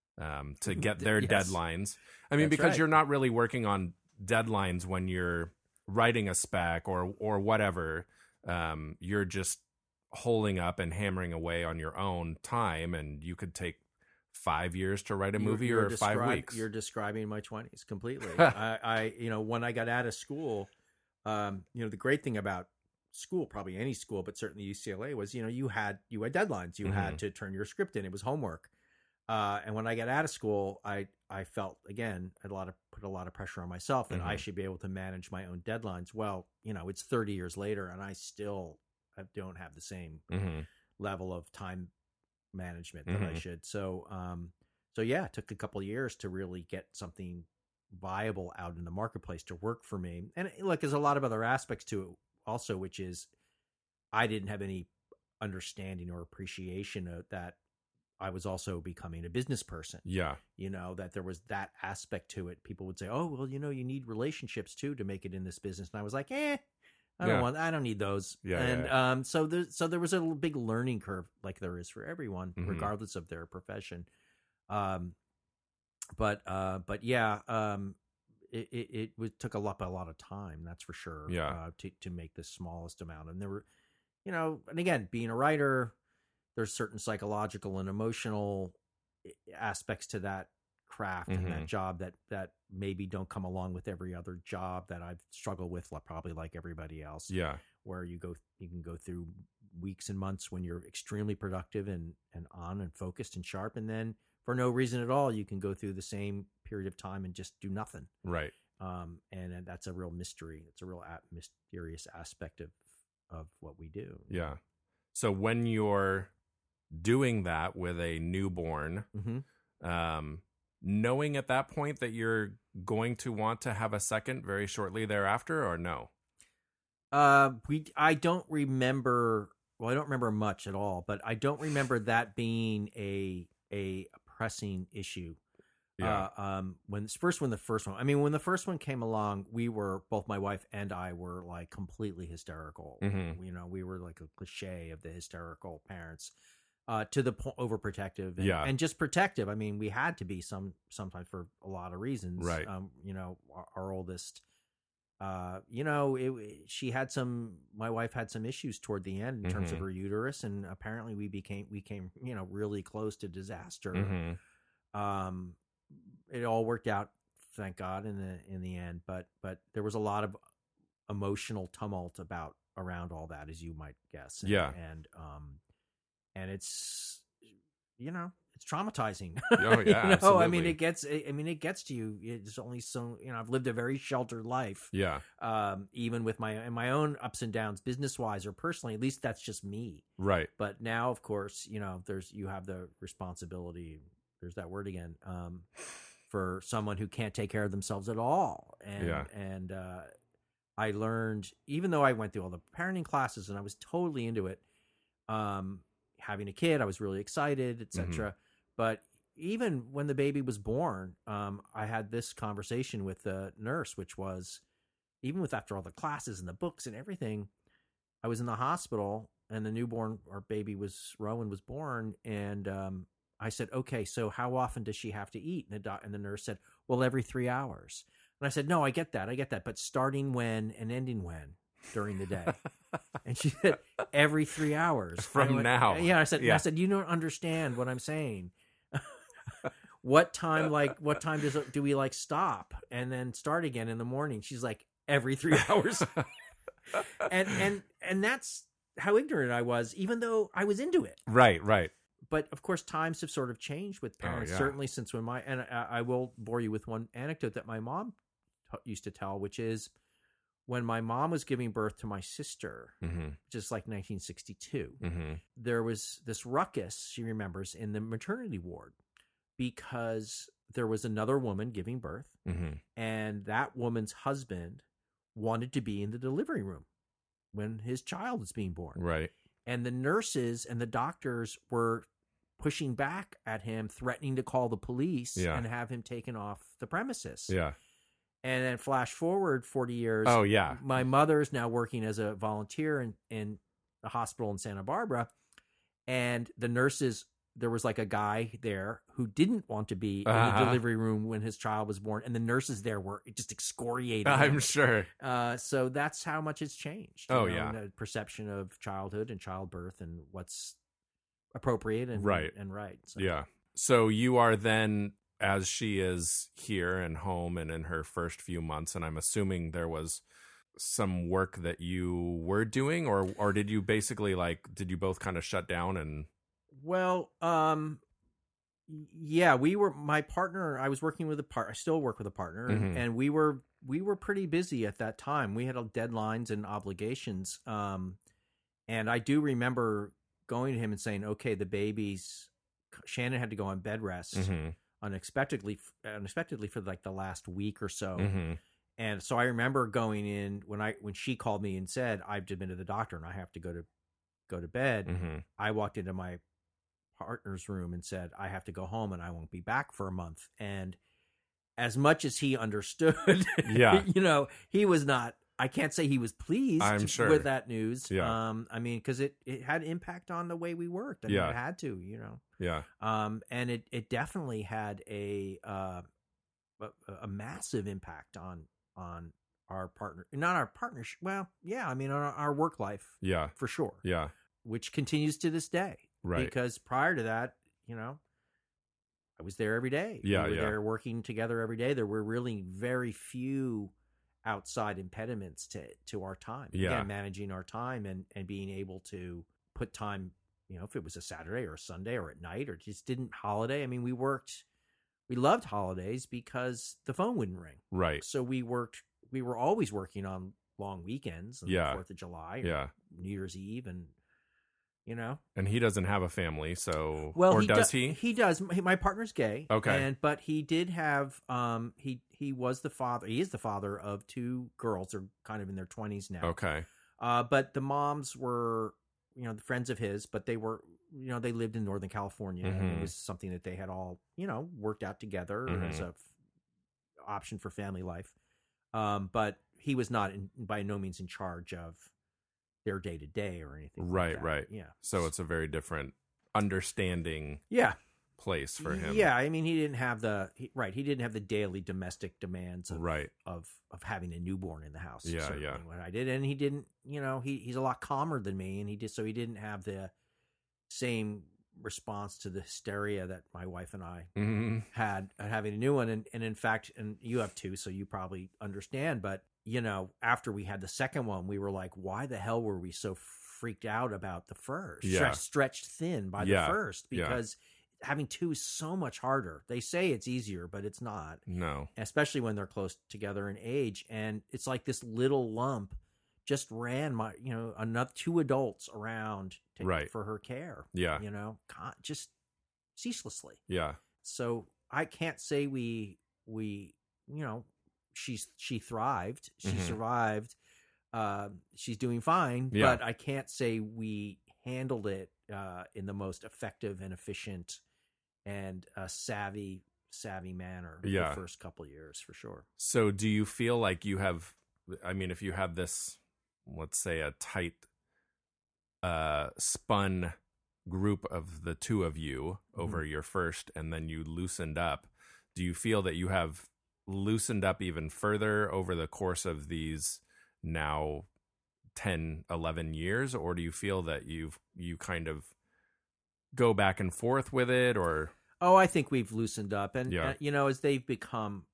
to get their deadlines. I mean, because you're not really working on deadlines when you're writing a spec or whatever. You're just holding up and hammering away on your own time, and you could take 5 years to write a movie or 5 weeks. You're describing my 20s completely. I when I got out of school, the great thing about school, probably any school, but certainly UCLA, was, you had deadlines. You had to turn your script in. It was homework. And when I got out of school, I felt, again, I put a lot of pressure on myself, and I should be able to manage my own deadlines. Well, it's 30 years later, and I still don't have the same level of time management that I should. So yeah, it took a couple of years to really get something viable out in the marketplace to work for me. And look, there's a lot of other aspects to it also, which is I didn't have any understanding or appreciation of that. I was also becoming a business person. Yeah. That there was that aspect to it. People would say, oh, well, you need relationships too to make it in this business. And I was like, I don't need those. Yeah. And so there was a big learning curve, like there is for everyone, regardless of their profession. But yeah, it took a lot of time, that's for sure. Yeah. To make the smallest amount. And there were, and again, being a writer, there's certain psychological and emotional aspects to that craft and that job that maybe don't come along with every other job that I've struggled with, probably like everybody else. Yeah. Where you can go through weeks and months when you're extremely productive and on and focused and sharp. And then for no reason at all, you can go through the same period of time and just do nothing. Right. And that's a real mystery. It's a real mysterious aspect of what we do. Yeah. So when you're doing that with a newborn, knowing at that point that you're going to want to have a second very shortly thereafter, or no? I don't remember. Well, I don't remember much at all, but I don't remember that being a pressing issue. When the first one came along, we were, both my wife and I were like completely hysterical. Mm-hmm. You know, we were like a cliche of the hysterical parents, to the point overprotective and just protective. I mean, we had to be sometimes for a lot of reasons. Right. You know, our oldest, my wife had some issues toward the end in terms of her uterus, and apparently we came, you know, really close to disaster. Mm-hmm. It all worked out, thank God, in the end. But there was a lot of emotional tumult around all that, as you might guess. And it's, you know, it's traumatizing. Oh yeah, you know? absolutely. I mean, it gets to you. It's only so, you know, I've lived a very sheltered life. Yeah. Even with my own ups and downs, business wise or personally, at least that's just me. Right. But now, of course, you know, you have the responsibility. There's that word again. For someone who can't take care of themselves at all. And I learned, even though I went through all the parenting classes and I was totally into it, having a kid, I was really excited, etc. But even when the baby was born, I had this conversation with the nurse, which was, even with after all the classes and the books and everything, I was in the hospital and the newborn, our baby Rowan was born, and I said, okay, so how often does she have to eat? And the nurse said, well, every 3 hours. And I said, no, I get that. But starting when and ending when during the day? And she said, every 3 hours. From now. Yeah. I said, you don't understand what I'm saying. What time do we like stop and then start again in the morning? She's like, every 3 hours. and that's how ignorant I was, even though I was into it. Right. But of course, times have sort of changed with parents. Certainly since when I will bore you with one anecdote that my mom used to tell, which is when my mom was giving birth to my sister, which is like 1962, there was this ruckus, she remembers, in the maternity ward because there was another woman giving birth, and that woman's husband wanted to be in the delivery room when his child was being born. Right. And the nurses and the doctors were pushing back at him, threatening to call the police and have him taken off the premises. Yeah. And then flash forward 40 years. Oh, yeah. My mother's now working as a volunteer in a hospital in Santa Barbara. And the nurses, there was like a guy there who didn't want to be in the delivery room when his child was born. And the nurses there were just excoriating him. I'm sure. So that's how much it's changed. The perception of childhood and childbirth and what's appropriate and right. So. Yeah. So you are then, as she is here and home and in her first few months, and I'm assuming there was some work that you were doing, or did you basically did you both kind of shut down and? Well, yeah, my partner, I was working with I still work with a partner, and we were pretty busy at that time. We had deadlines and obligations. And I do remember going to him and saying, okay, Shannon had to go on bed rest unexpectedly for like the last week or so. And so I remember going in when she called me and said, I've been to the doctor and I have to go to bed. I walked into my partner's room and said, I have to go home and I won't be back for a month. And as much as he understood, he was not, I can't say he was pleased with that news. Yeah. I mean, because it had impact on the way we worked. I mean, it had to, Yeah. And it definitely had a massive impact on our partner, not our partnership. Well, yeah, I mean, on our work life. Yeah. For sure. Yeah. Which continues to this day. Right. Because prior to that, I was there every day. Yeah. We were there working together every day. There were really very few outside impediments to our time. Yeah. Again, managing our time and being able to put time, if it was a Saturday or a Sunday or at night or just didn't holiday. I mean, we loved holidays because the phone wouldn't ring. Right. So we were always working on long weekends, the 4th of July, New Year's Eve, and And he doesn't have a family, so does he? He does. My partner's gay. Okay. But he did have he was the father. He is the father of 2 girls. They're kind of in their 20s now. Okay. But the moms were the friends of his, but they were they lived in Northern California, and Mhm. it was something that they had all, worked out together as Mhm. a option for family life. But he was not by no means in charge of their day to day or anything like Right, that. right. Yeah. So it's a very different understanding Yeah. place for him. Yeah. I mean, he didn't have he didn't have the daily domestic demands of, Right. of having a newborn in the house. Yeah, certainly, yeah. When I did. And he didn't, he's a lot calmer than me. And he didn't have the same response to the hysteria that my wife and I Mhm. had at having a new one. And in fact, and you have two, so you probably understand, but after we had the second one, we were like, why the hell were we so freaked out about the first? Yeah. Stretched thin by Yeah. the first, Yeah. because having two is so much harder. They say it's easier, but it's not, No. especially when they're close together in age. And it's like this little lump just ran another two adults around Right. for her care. Yeah. Just ceaselessly. Yeah. So I can't say we she thrived, she Mhm. survived, she's doing fine, Yeah. but I can't say we handled it in the most effective and efficient and savvy manner Yeah. the first couple years, for sure. So do you feel like you have, I mean, if you had this, let's say a tight spun group of the two of you over your first, and then you loosened up, do you feel that you have loosened up even further over the course of these now 10, 11 years? Or do you feel that you kind of go back and forth with it, or? Oh, I think we've loosened up, and Yeah. as they've become,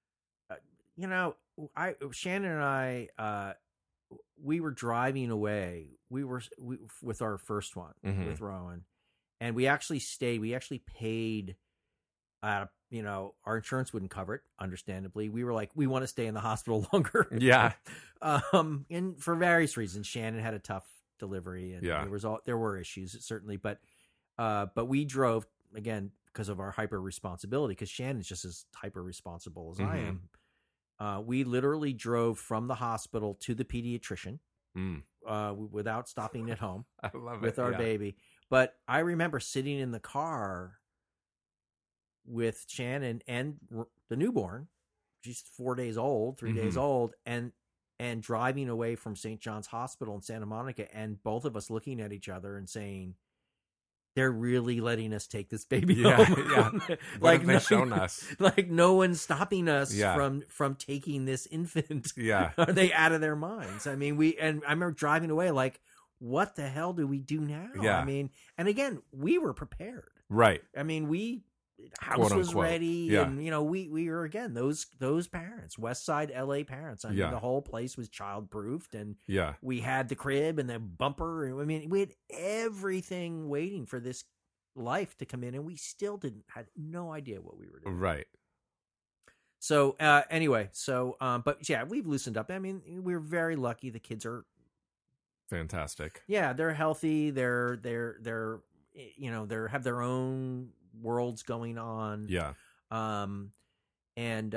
Shannon and I, we were driving away. We with our first one Mhm. with Rowan, and we actually stayed. We actually paid. Our insurance wouldn't cover it. Understandably, we were like, we want to stay in the hospital longer. Yeah. And for various reasons, Shannon had a tough delivery, and Yeah. there were issues certainly, but we drove again because of our hyper responsibility. Because Shannon's just as hyper responsible as I Mhm. am. We literally drove from the hospital to the pediatrician without stopping at home I love with it. our Yeah. baby. But I remember sitting in the car with Shannon and the newborn. She's 4 days old, 3 days Mhm. old, and driving away from St. John's Hospital in Santa Monica, and both of us looking at each other and saying, they're really letting us take this baby Yeah, home. yeah. What have they shown us? Like no one's stopping us Yeah. from taking this infant. Yeah. Are they out of their minds? I mean, and I remember driving away like, what the hell do we do now? Yeah. I mean, and again, we were prepared. Right. I mean, house Quote, was unquote. ready, Yeah. and we were again those parents, West Side LA parents. I mean, Yeah. the whole place was child proofed, and Yeah. we had the crib and the bumper. I mean, we had everything waiting for this life to come in, and we still had no idea what we were doing. Right. So anyway, but yeah, we've loosened up. I mean, we're very lucky. The kids are Fantastic. yeah, they're healthy. They're have their own worlds going on. Yeah. And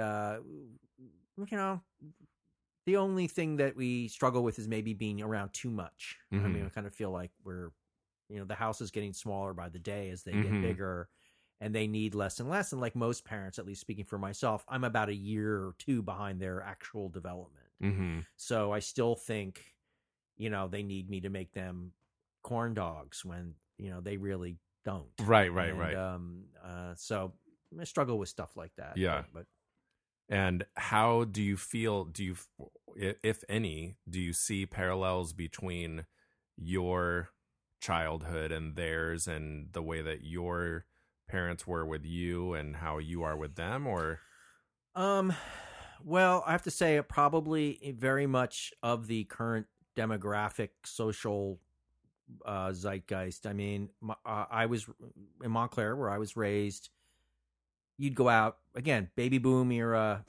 the only thing that we struggle with is maybe being around too much. I Mhm. mean, I kind of feel like we're, the house is getting smaller by the day as they Mhm. get bigger, and they need less and less. And like most parents, at least speaking for myself, I'm about a year or two behind their actual development. Mm-hmm. So I still think, they need me to make them corn dogs when, Mm-hmm. they really don't. Right. So I struggle with stuff like that. Yeah. But And how do you feel, if any, do you see parallels between your childhood and theirs, and the way that your parents were with you and how you are with them, or? Well, I have to say it probably very much of the current demographic social zeitgeist. I mean, I was in Montclair where I was raised. You'd go out again, baby boom era.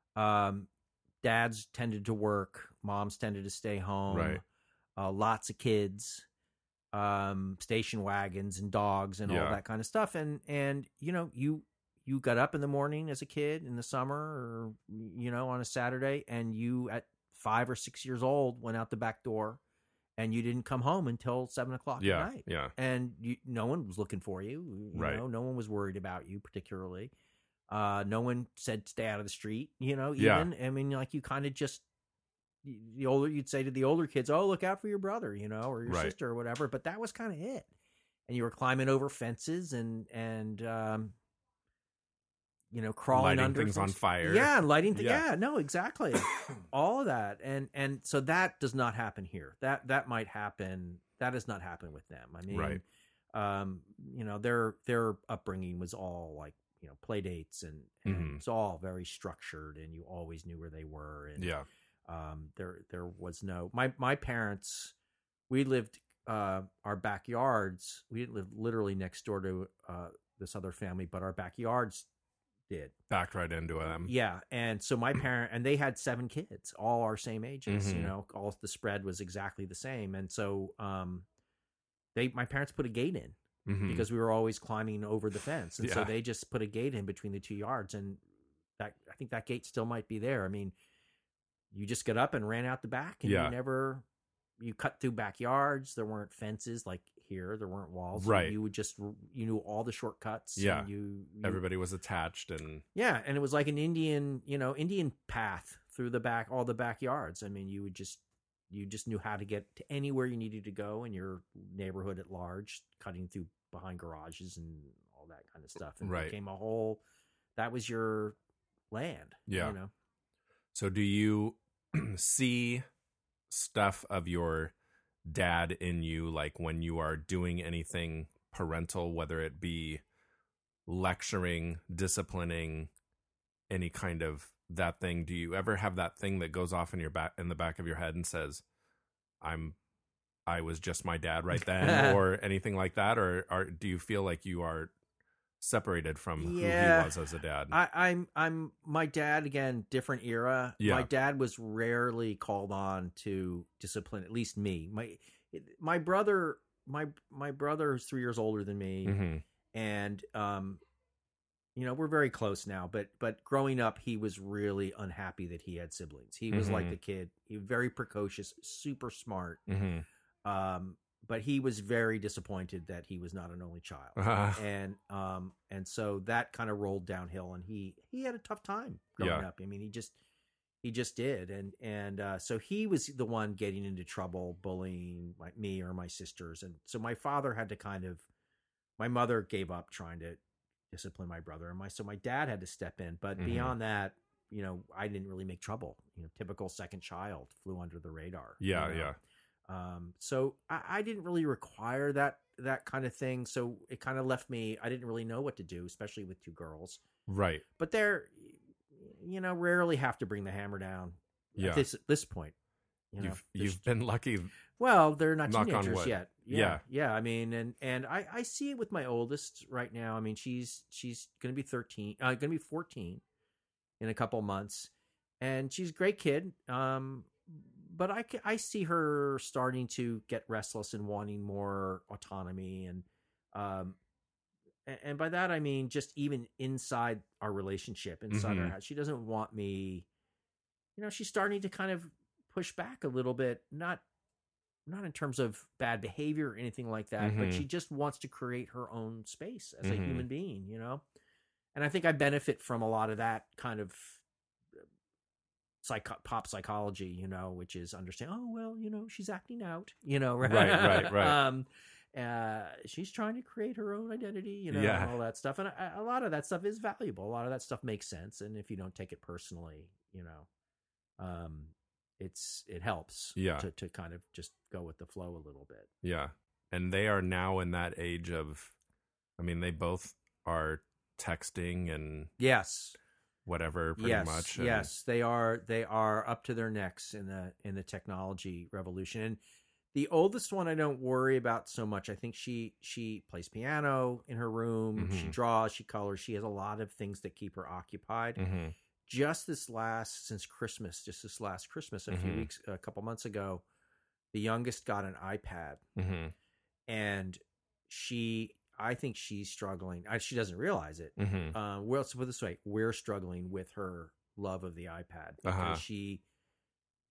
Dads tended to work, moms tended to stay home. Right. Lots of kids, station wagons and dogs and all Yeah. that kind of stuff. And you got up in the morning as a kid in the summer, or on a Saturday, and you at 5 or 6 years old went out the back door and you didn't come home until 7:00 at night. Yeah. And no one was looking for you. Right. No one was worried about you particularly. No one said stay out of the street. Even Yeah. I mean, like you kind of just you'd say to the older kids, "Oh, look out for your brother," or your Right. sister or whatever. But that was kind of it. And you were climbing over fences and crawling Lighting under things on fire. Yeah, lighting. Yeah. Yeah, no, exactly. All of that, and so that does not happen here. That might happen. That does not happen with them. I mean, Right. Their upbringing was all like play dates and Mhm. it's all very structured, and you always knew where they were. And Yeah. there was no my parents. We lived our backyards. We didn't live literally next door to this other family, but our backyards did. Backed right into them. Yeah, and so my parent and they had 7 kids, all our same ages. Mhm. All the spread was exactly the same, and so my parents put a gate in Mhm. because we were always climbing over the fence, and so Yeah. they just put a gate in between the 2 yards, and I think that gate still might be there. I mean, you just got up and ran out the back, and Yeah. you cut through backyards. There weren't fences like here. There weren't walls. Right. You knew all the shortcuts. Yeah. And you Everybody was attached and yeah, and it was like an Indian path through all the backyards. I mean, you just knew how to get to anywhere you needed to go in your neighborhood at large, cutting through behind garages and all that kind of stuff. And Right. it became that was your land. Yeah. So do you see stuff of your dad in you, like when you are doing anything parental, whether it be lecturing, disciplining, any kind of that thing? Do you ever have that thing that goes off in the back of your head and says, I was just my dad right then, or anything like that? Or do you feel like you are separated from who he was as a dad? I'm my dad, again, different era. Yeah. My dad was rarely called on to discipline, at least me. My brother is 3 years older than me. Mm-hmm. And we're very close now, but growing up he was really unhappy that he had siblings. He was like the kid. He was very precocious, super smart. Mm-hmm. But he was very disappointed that he was not an only child. And so that kind of rolled downhill, and he had a tough time growing up. I mean, he just did. And so he was the one getting into trouble, bullying me or my sisters. And so my father had to my mother gave up trying to discipline my brother, and so my dad had to step in. But beyond that, I didn't really make trouble. Typical second child, flew under the radar. Yeah. So I didn't really require that kind of thing. So it kind of left me, I didn't really know what to do, especially with 2 girls. Right. But they're, rarely have to bring the hammer down at this point. You've been lucky. Well, they're not Knock on teenagers wood. yet. Yeah. I mean, and I see it with my oldest right now. I mean, she's going to be 13, going to be 14 in a couple months, and she's a great kid. But I see her starting to get restless and wanting more autonomy, and by that I mean just even inside our relationship, inside our house, she doesn't want me. She's starting to kind of push back a little bit, not in terms of bad behavior or anything like that, but she just wants to create her own space as a human being, And I think I benefit from a lot of that kind of pop psychology, which is understand, oh, well, she's acting out, right. She's trying to create her own identity, and all that stuff. And a lot of that stuff is valuable. A lot of that stuff makes sense. And if you don't take it personally, it helps to kind of just go with the flow a little bit. Yeah. And they are now in that age of, I mean, they both are texting and yes, whatever, pretty much. And yes, they are up to their necks in the technology revolution. And the oldest one I don't worry about so much. I think she plays piano in her room. She draws, she colors. She has a lot of things that keep her occupied. Just this last Christmas, a couple months ago, the youngest got an iPad, and I think she's struggling. She doesn't realize it. Let's put it this way: we're struggling with her love of the iPad because she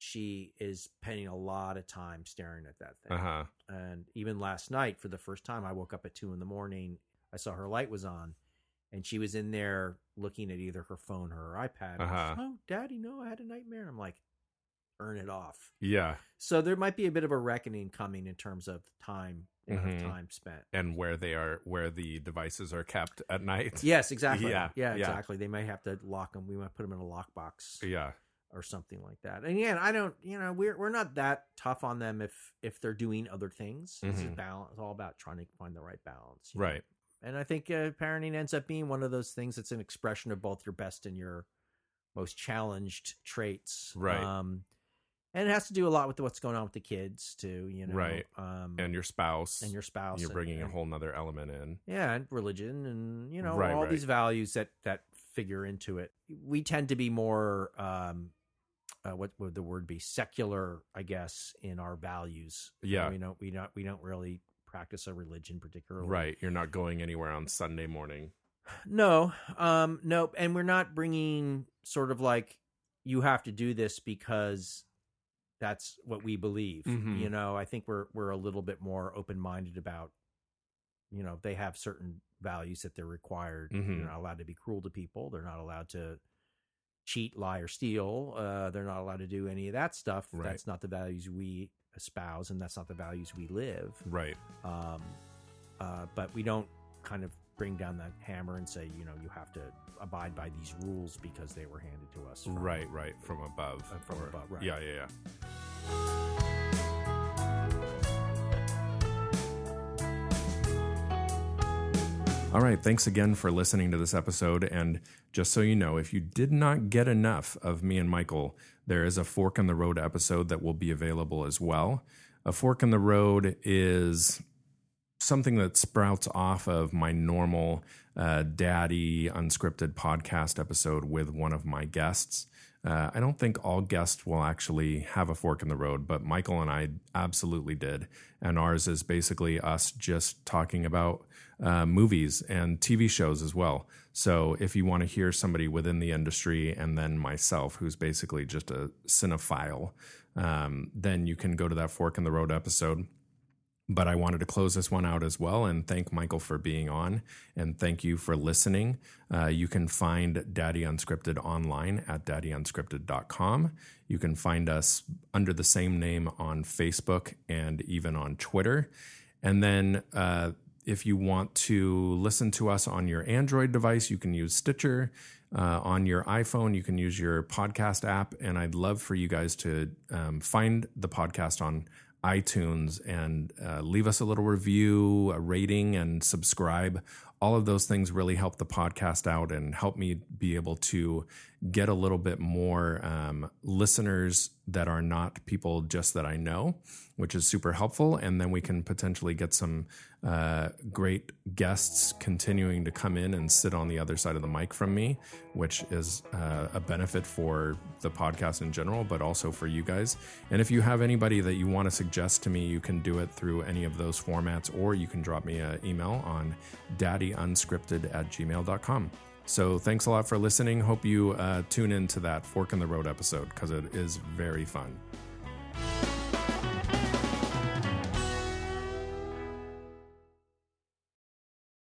she is spending a lot of time staring at that thing. Uh-huh. And even last night, for the first time, I woke up at 2 a.m. I saw her light was on, and she was in there looking at either her phone or her iPad. Uh-huh. Oh, Daddy, no, I had a nightmare. I'm like, turn it off. Yeah. So there might be a bit of a reckoning coming in terms of time, time spent, and where the devices are kept at night. Yes, exactly. Yeah. Exactly. They might have to lock them. We might put them in a lockbox. Yeah. Or something like that. And again, I don't, we're not that tough on them if they're doing other things. It's balance. It's all about trying to find the right balance. Right. And I think parenting ends up being one of those things that's an expression of both your best and your most challenged traits. Right. And it has to do a lot with what's going on with the kids too, Right. And your spouse. You're bringing a whole nother element in. Yeah, and religion and, Right, all these values that figure into it. We tend to be more, what would the word be? Secular, I guess, in our values. Yeah. We don't really practice a religion particularly. Right. You're not going anywhere on Sunday morning. No. Nope. And we're not bringing sort of like, you have to do this because that's what we believe. I think we're a little bit more open-minded about, they have certain values that they're required. They're not allowed to be cruel to people. They're not allowed to cheat, lie, or steal. They're not allowed to do any of that stuff. Right. That's not the values we espouse, and that's not the values we live. Right. But we don't kind of bring down that hammer and say, you have to abide by these rules because they were handed to us. Right. From above. Above, right. Yeah. All right, thanks again for listening to this episode. And just so you know, if you did not get enough of me and Michael, there is a Fork in the Road episode that will be available as well. A Fork in the Road is something that sprouts off of my normal Daddy Unscripted podcast episode with one of my guests. I don't think all guests will actually have a fork in the road, but Michael and I absolutely did. And ours is basically us just talking about movies and TV shows as well. So if you want to hear somebody within the industry and then myself, who's basically just a cinephile, then you can go to that Fork in the Road episode. But I wanted to close this one out as well and thank Michael for being on, and thank you for listening. You can find Daddy Unscripted online at daddyunscripted.com. You can find us under the same name on Facebook and even on Twitter. And then if you want to listen to us on your Android device, you can use Stitcher. On your iPhone, you can use your podcast app. And I'd love for you guys to find the podcast on iTunes and leave us a little review, a rating, and subscribe. All of those things really help the podcast out and help me be able to get a little bit more listeners that are not people just that I know, which is super helpful. And then we can potentially get some great guests continuing to come in and sit on the other side of the mic from me, which is a benefit for the podcast in general, but also for you guys. And if you have anybody that you want to suggest to me, you can do it through any of those formats, or you can drop me an email on daddyunscripted@gmail.com. So thanks a lot for listening. Hope you tune into that Fork in the Road episode because it is very fun.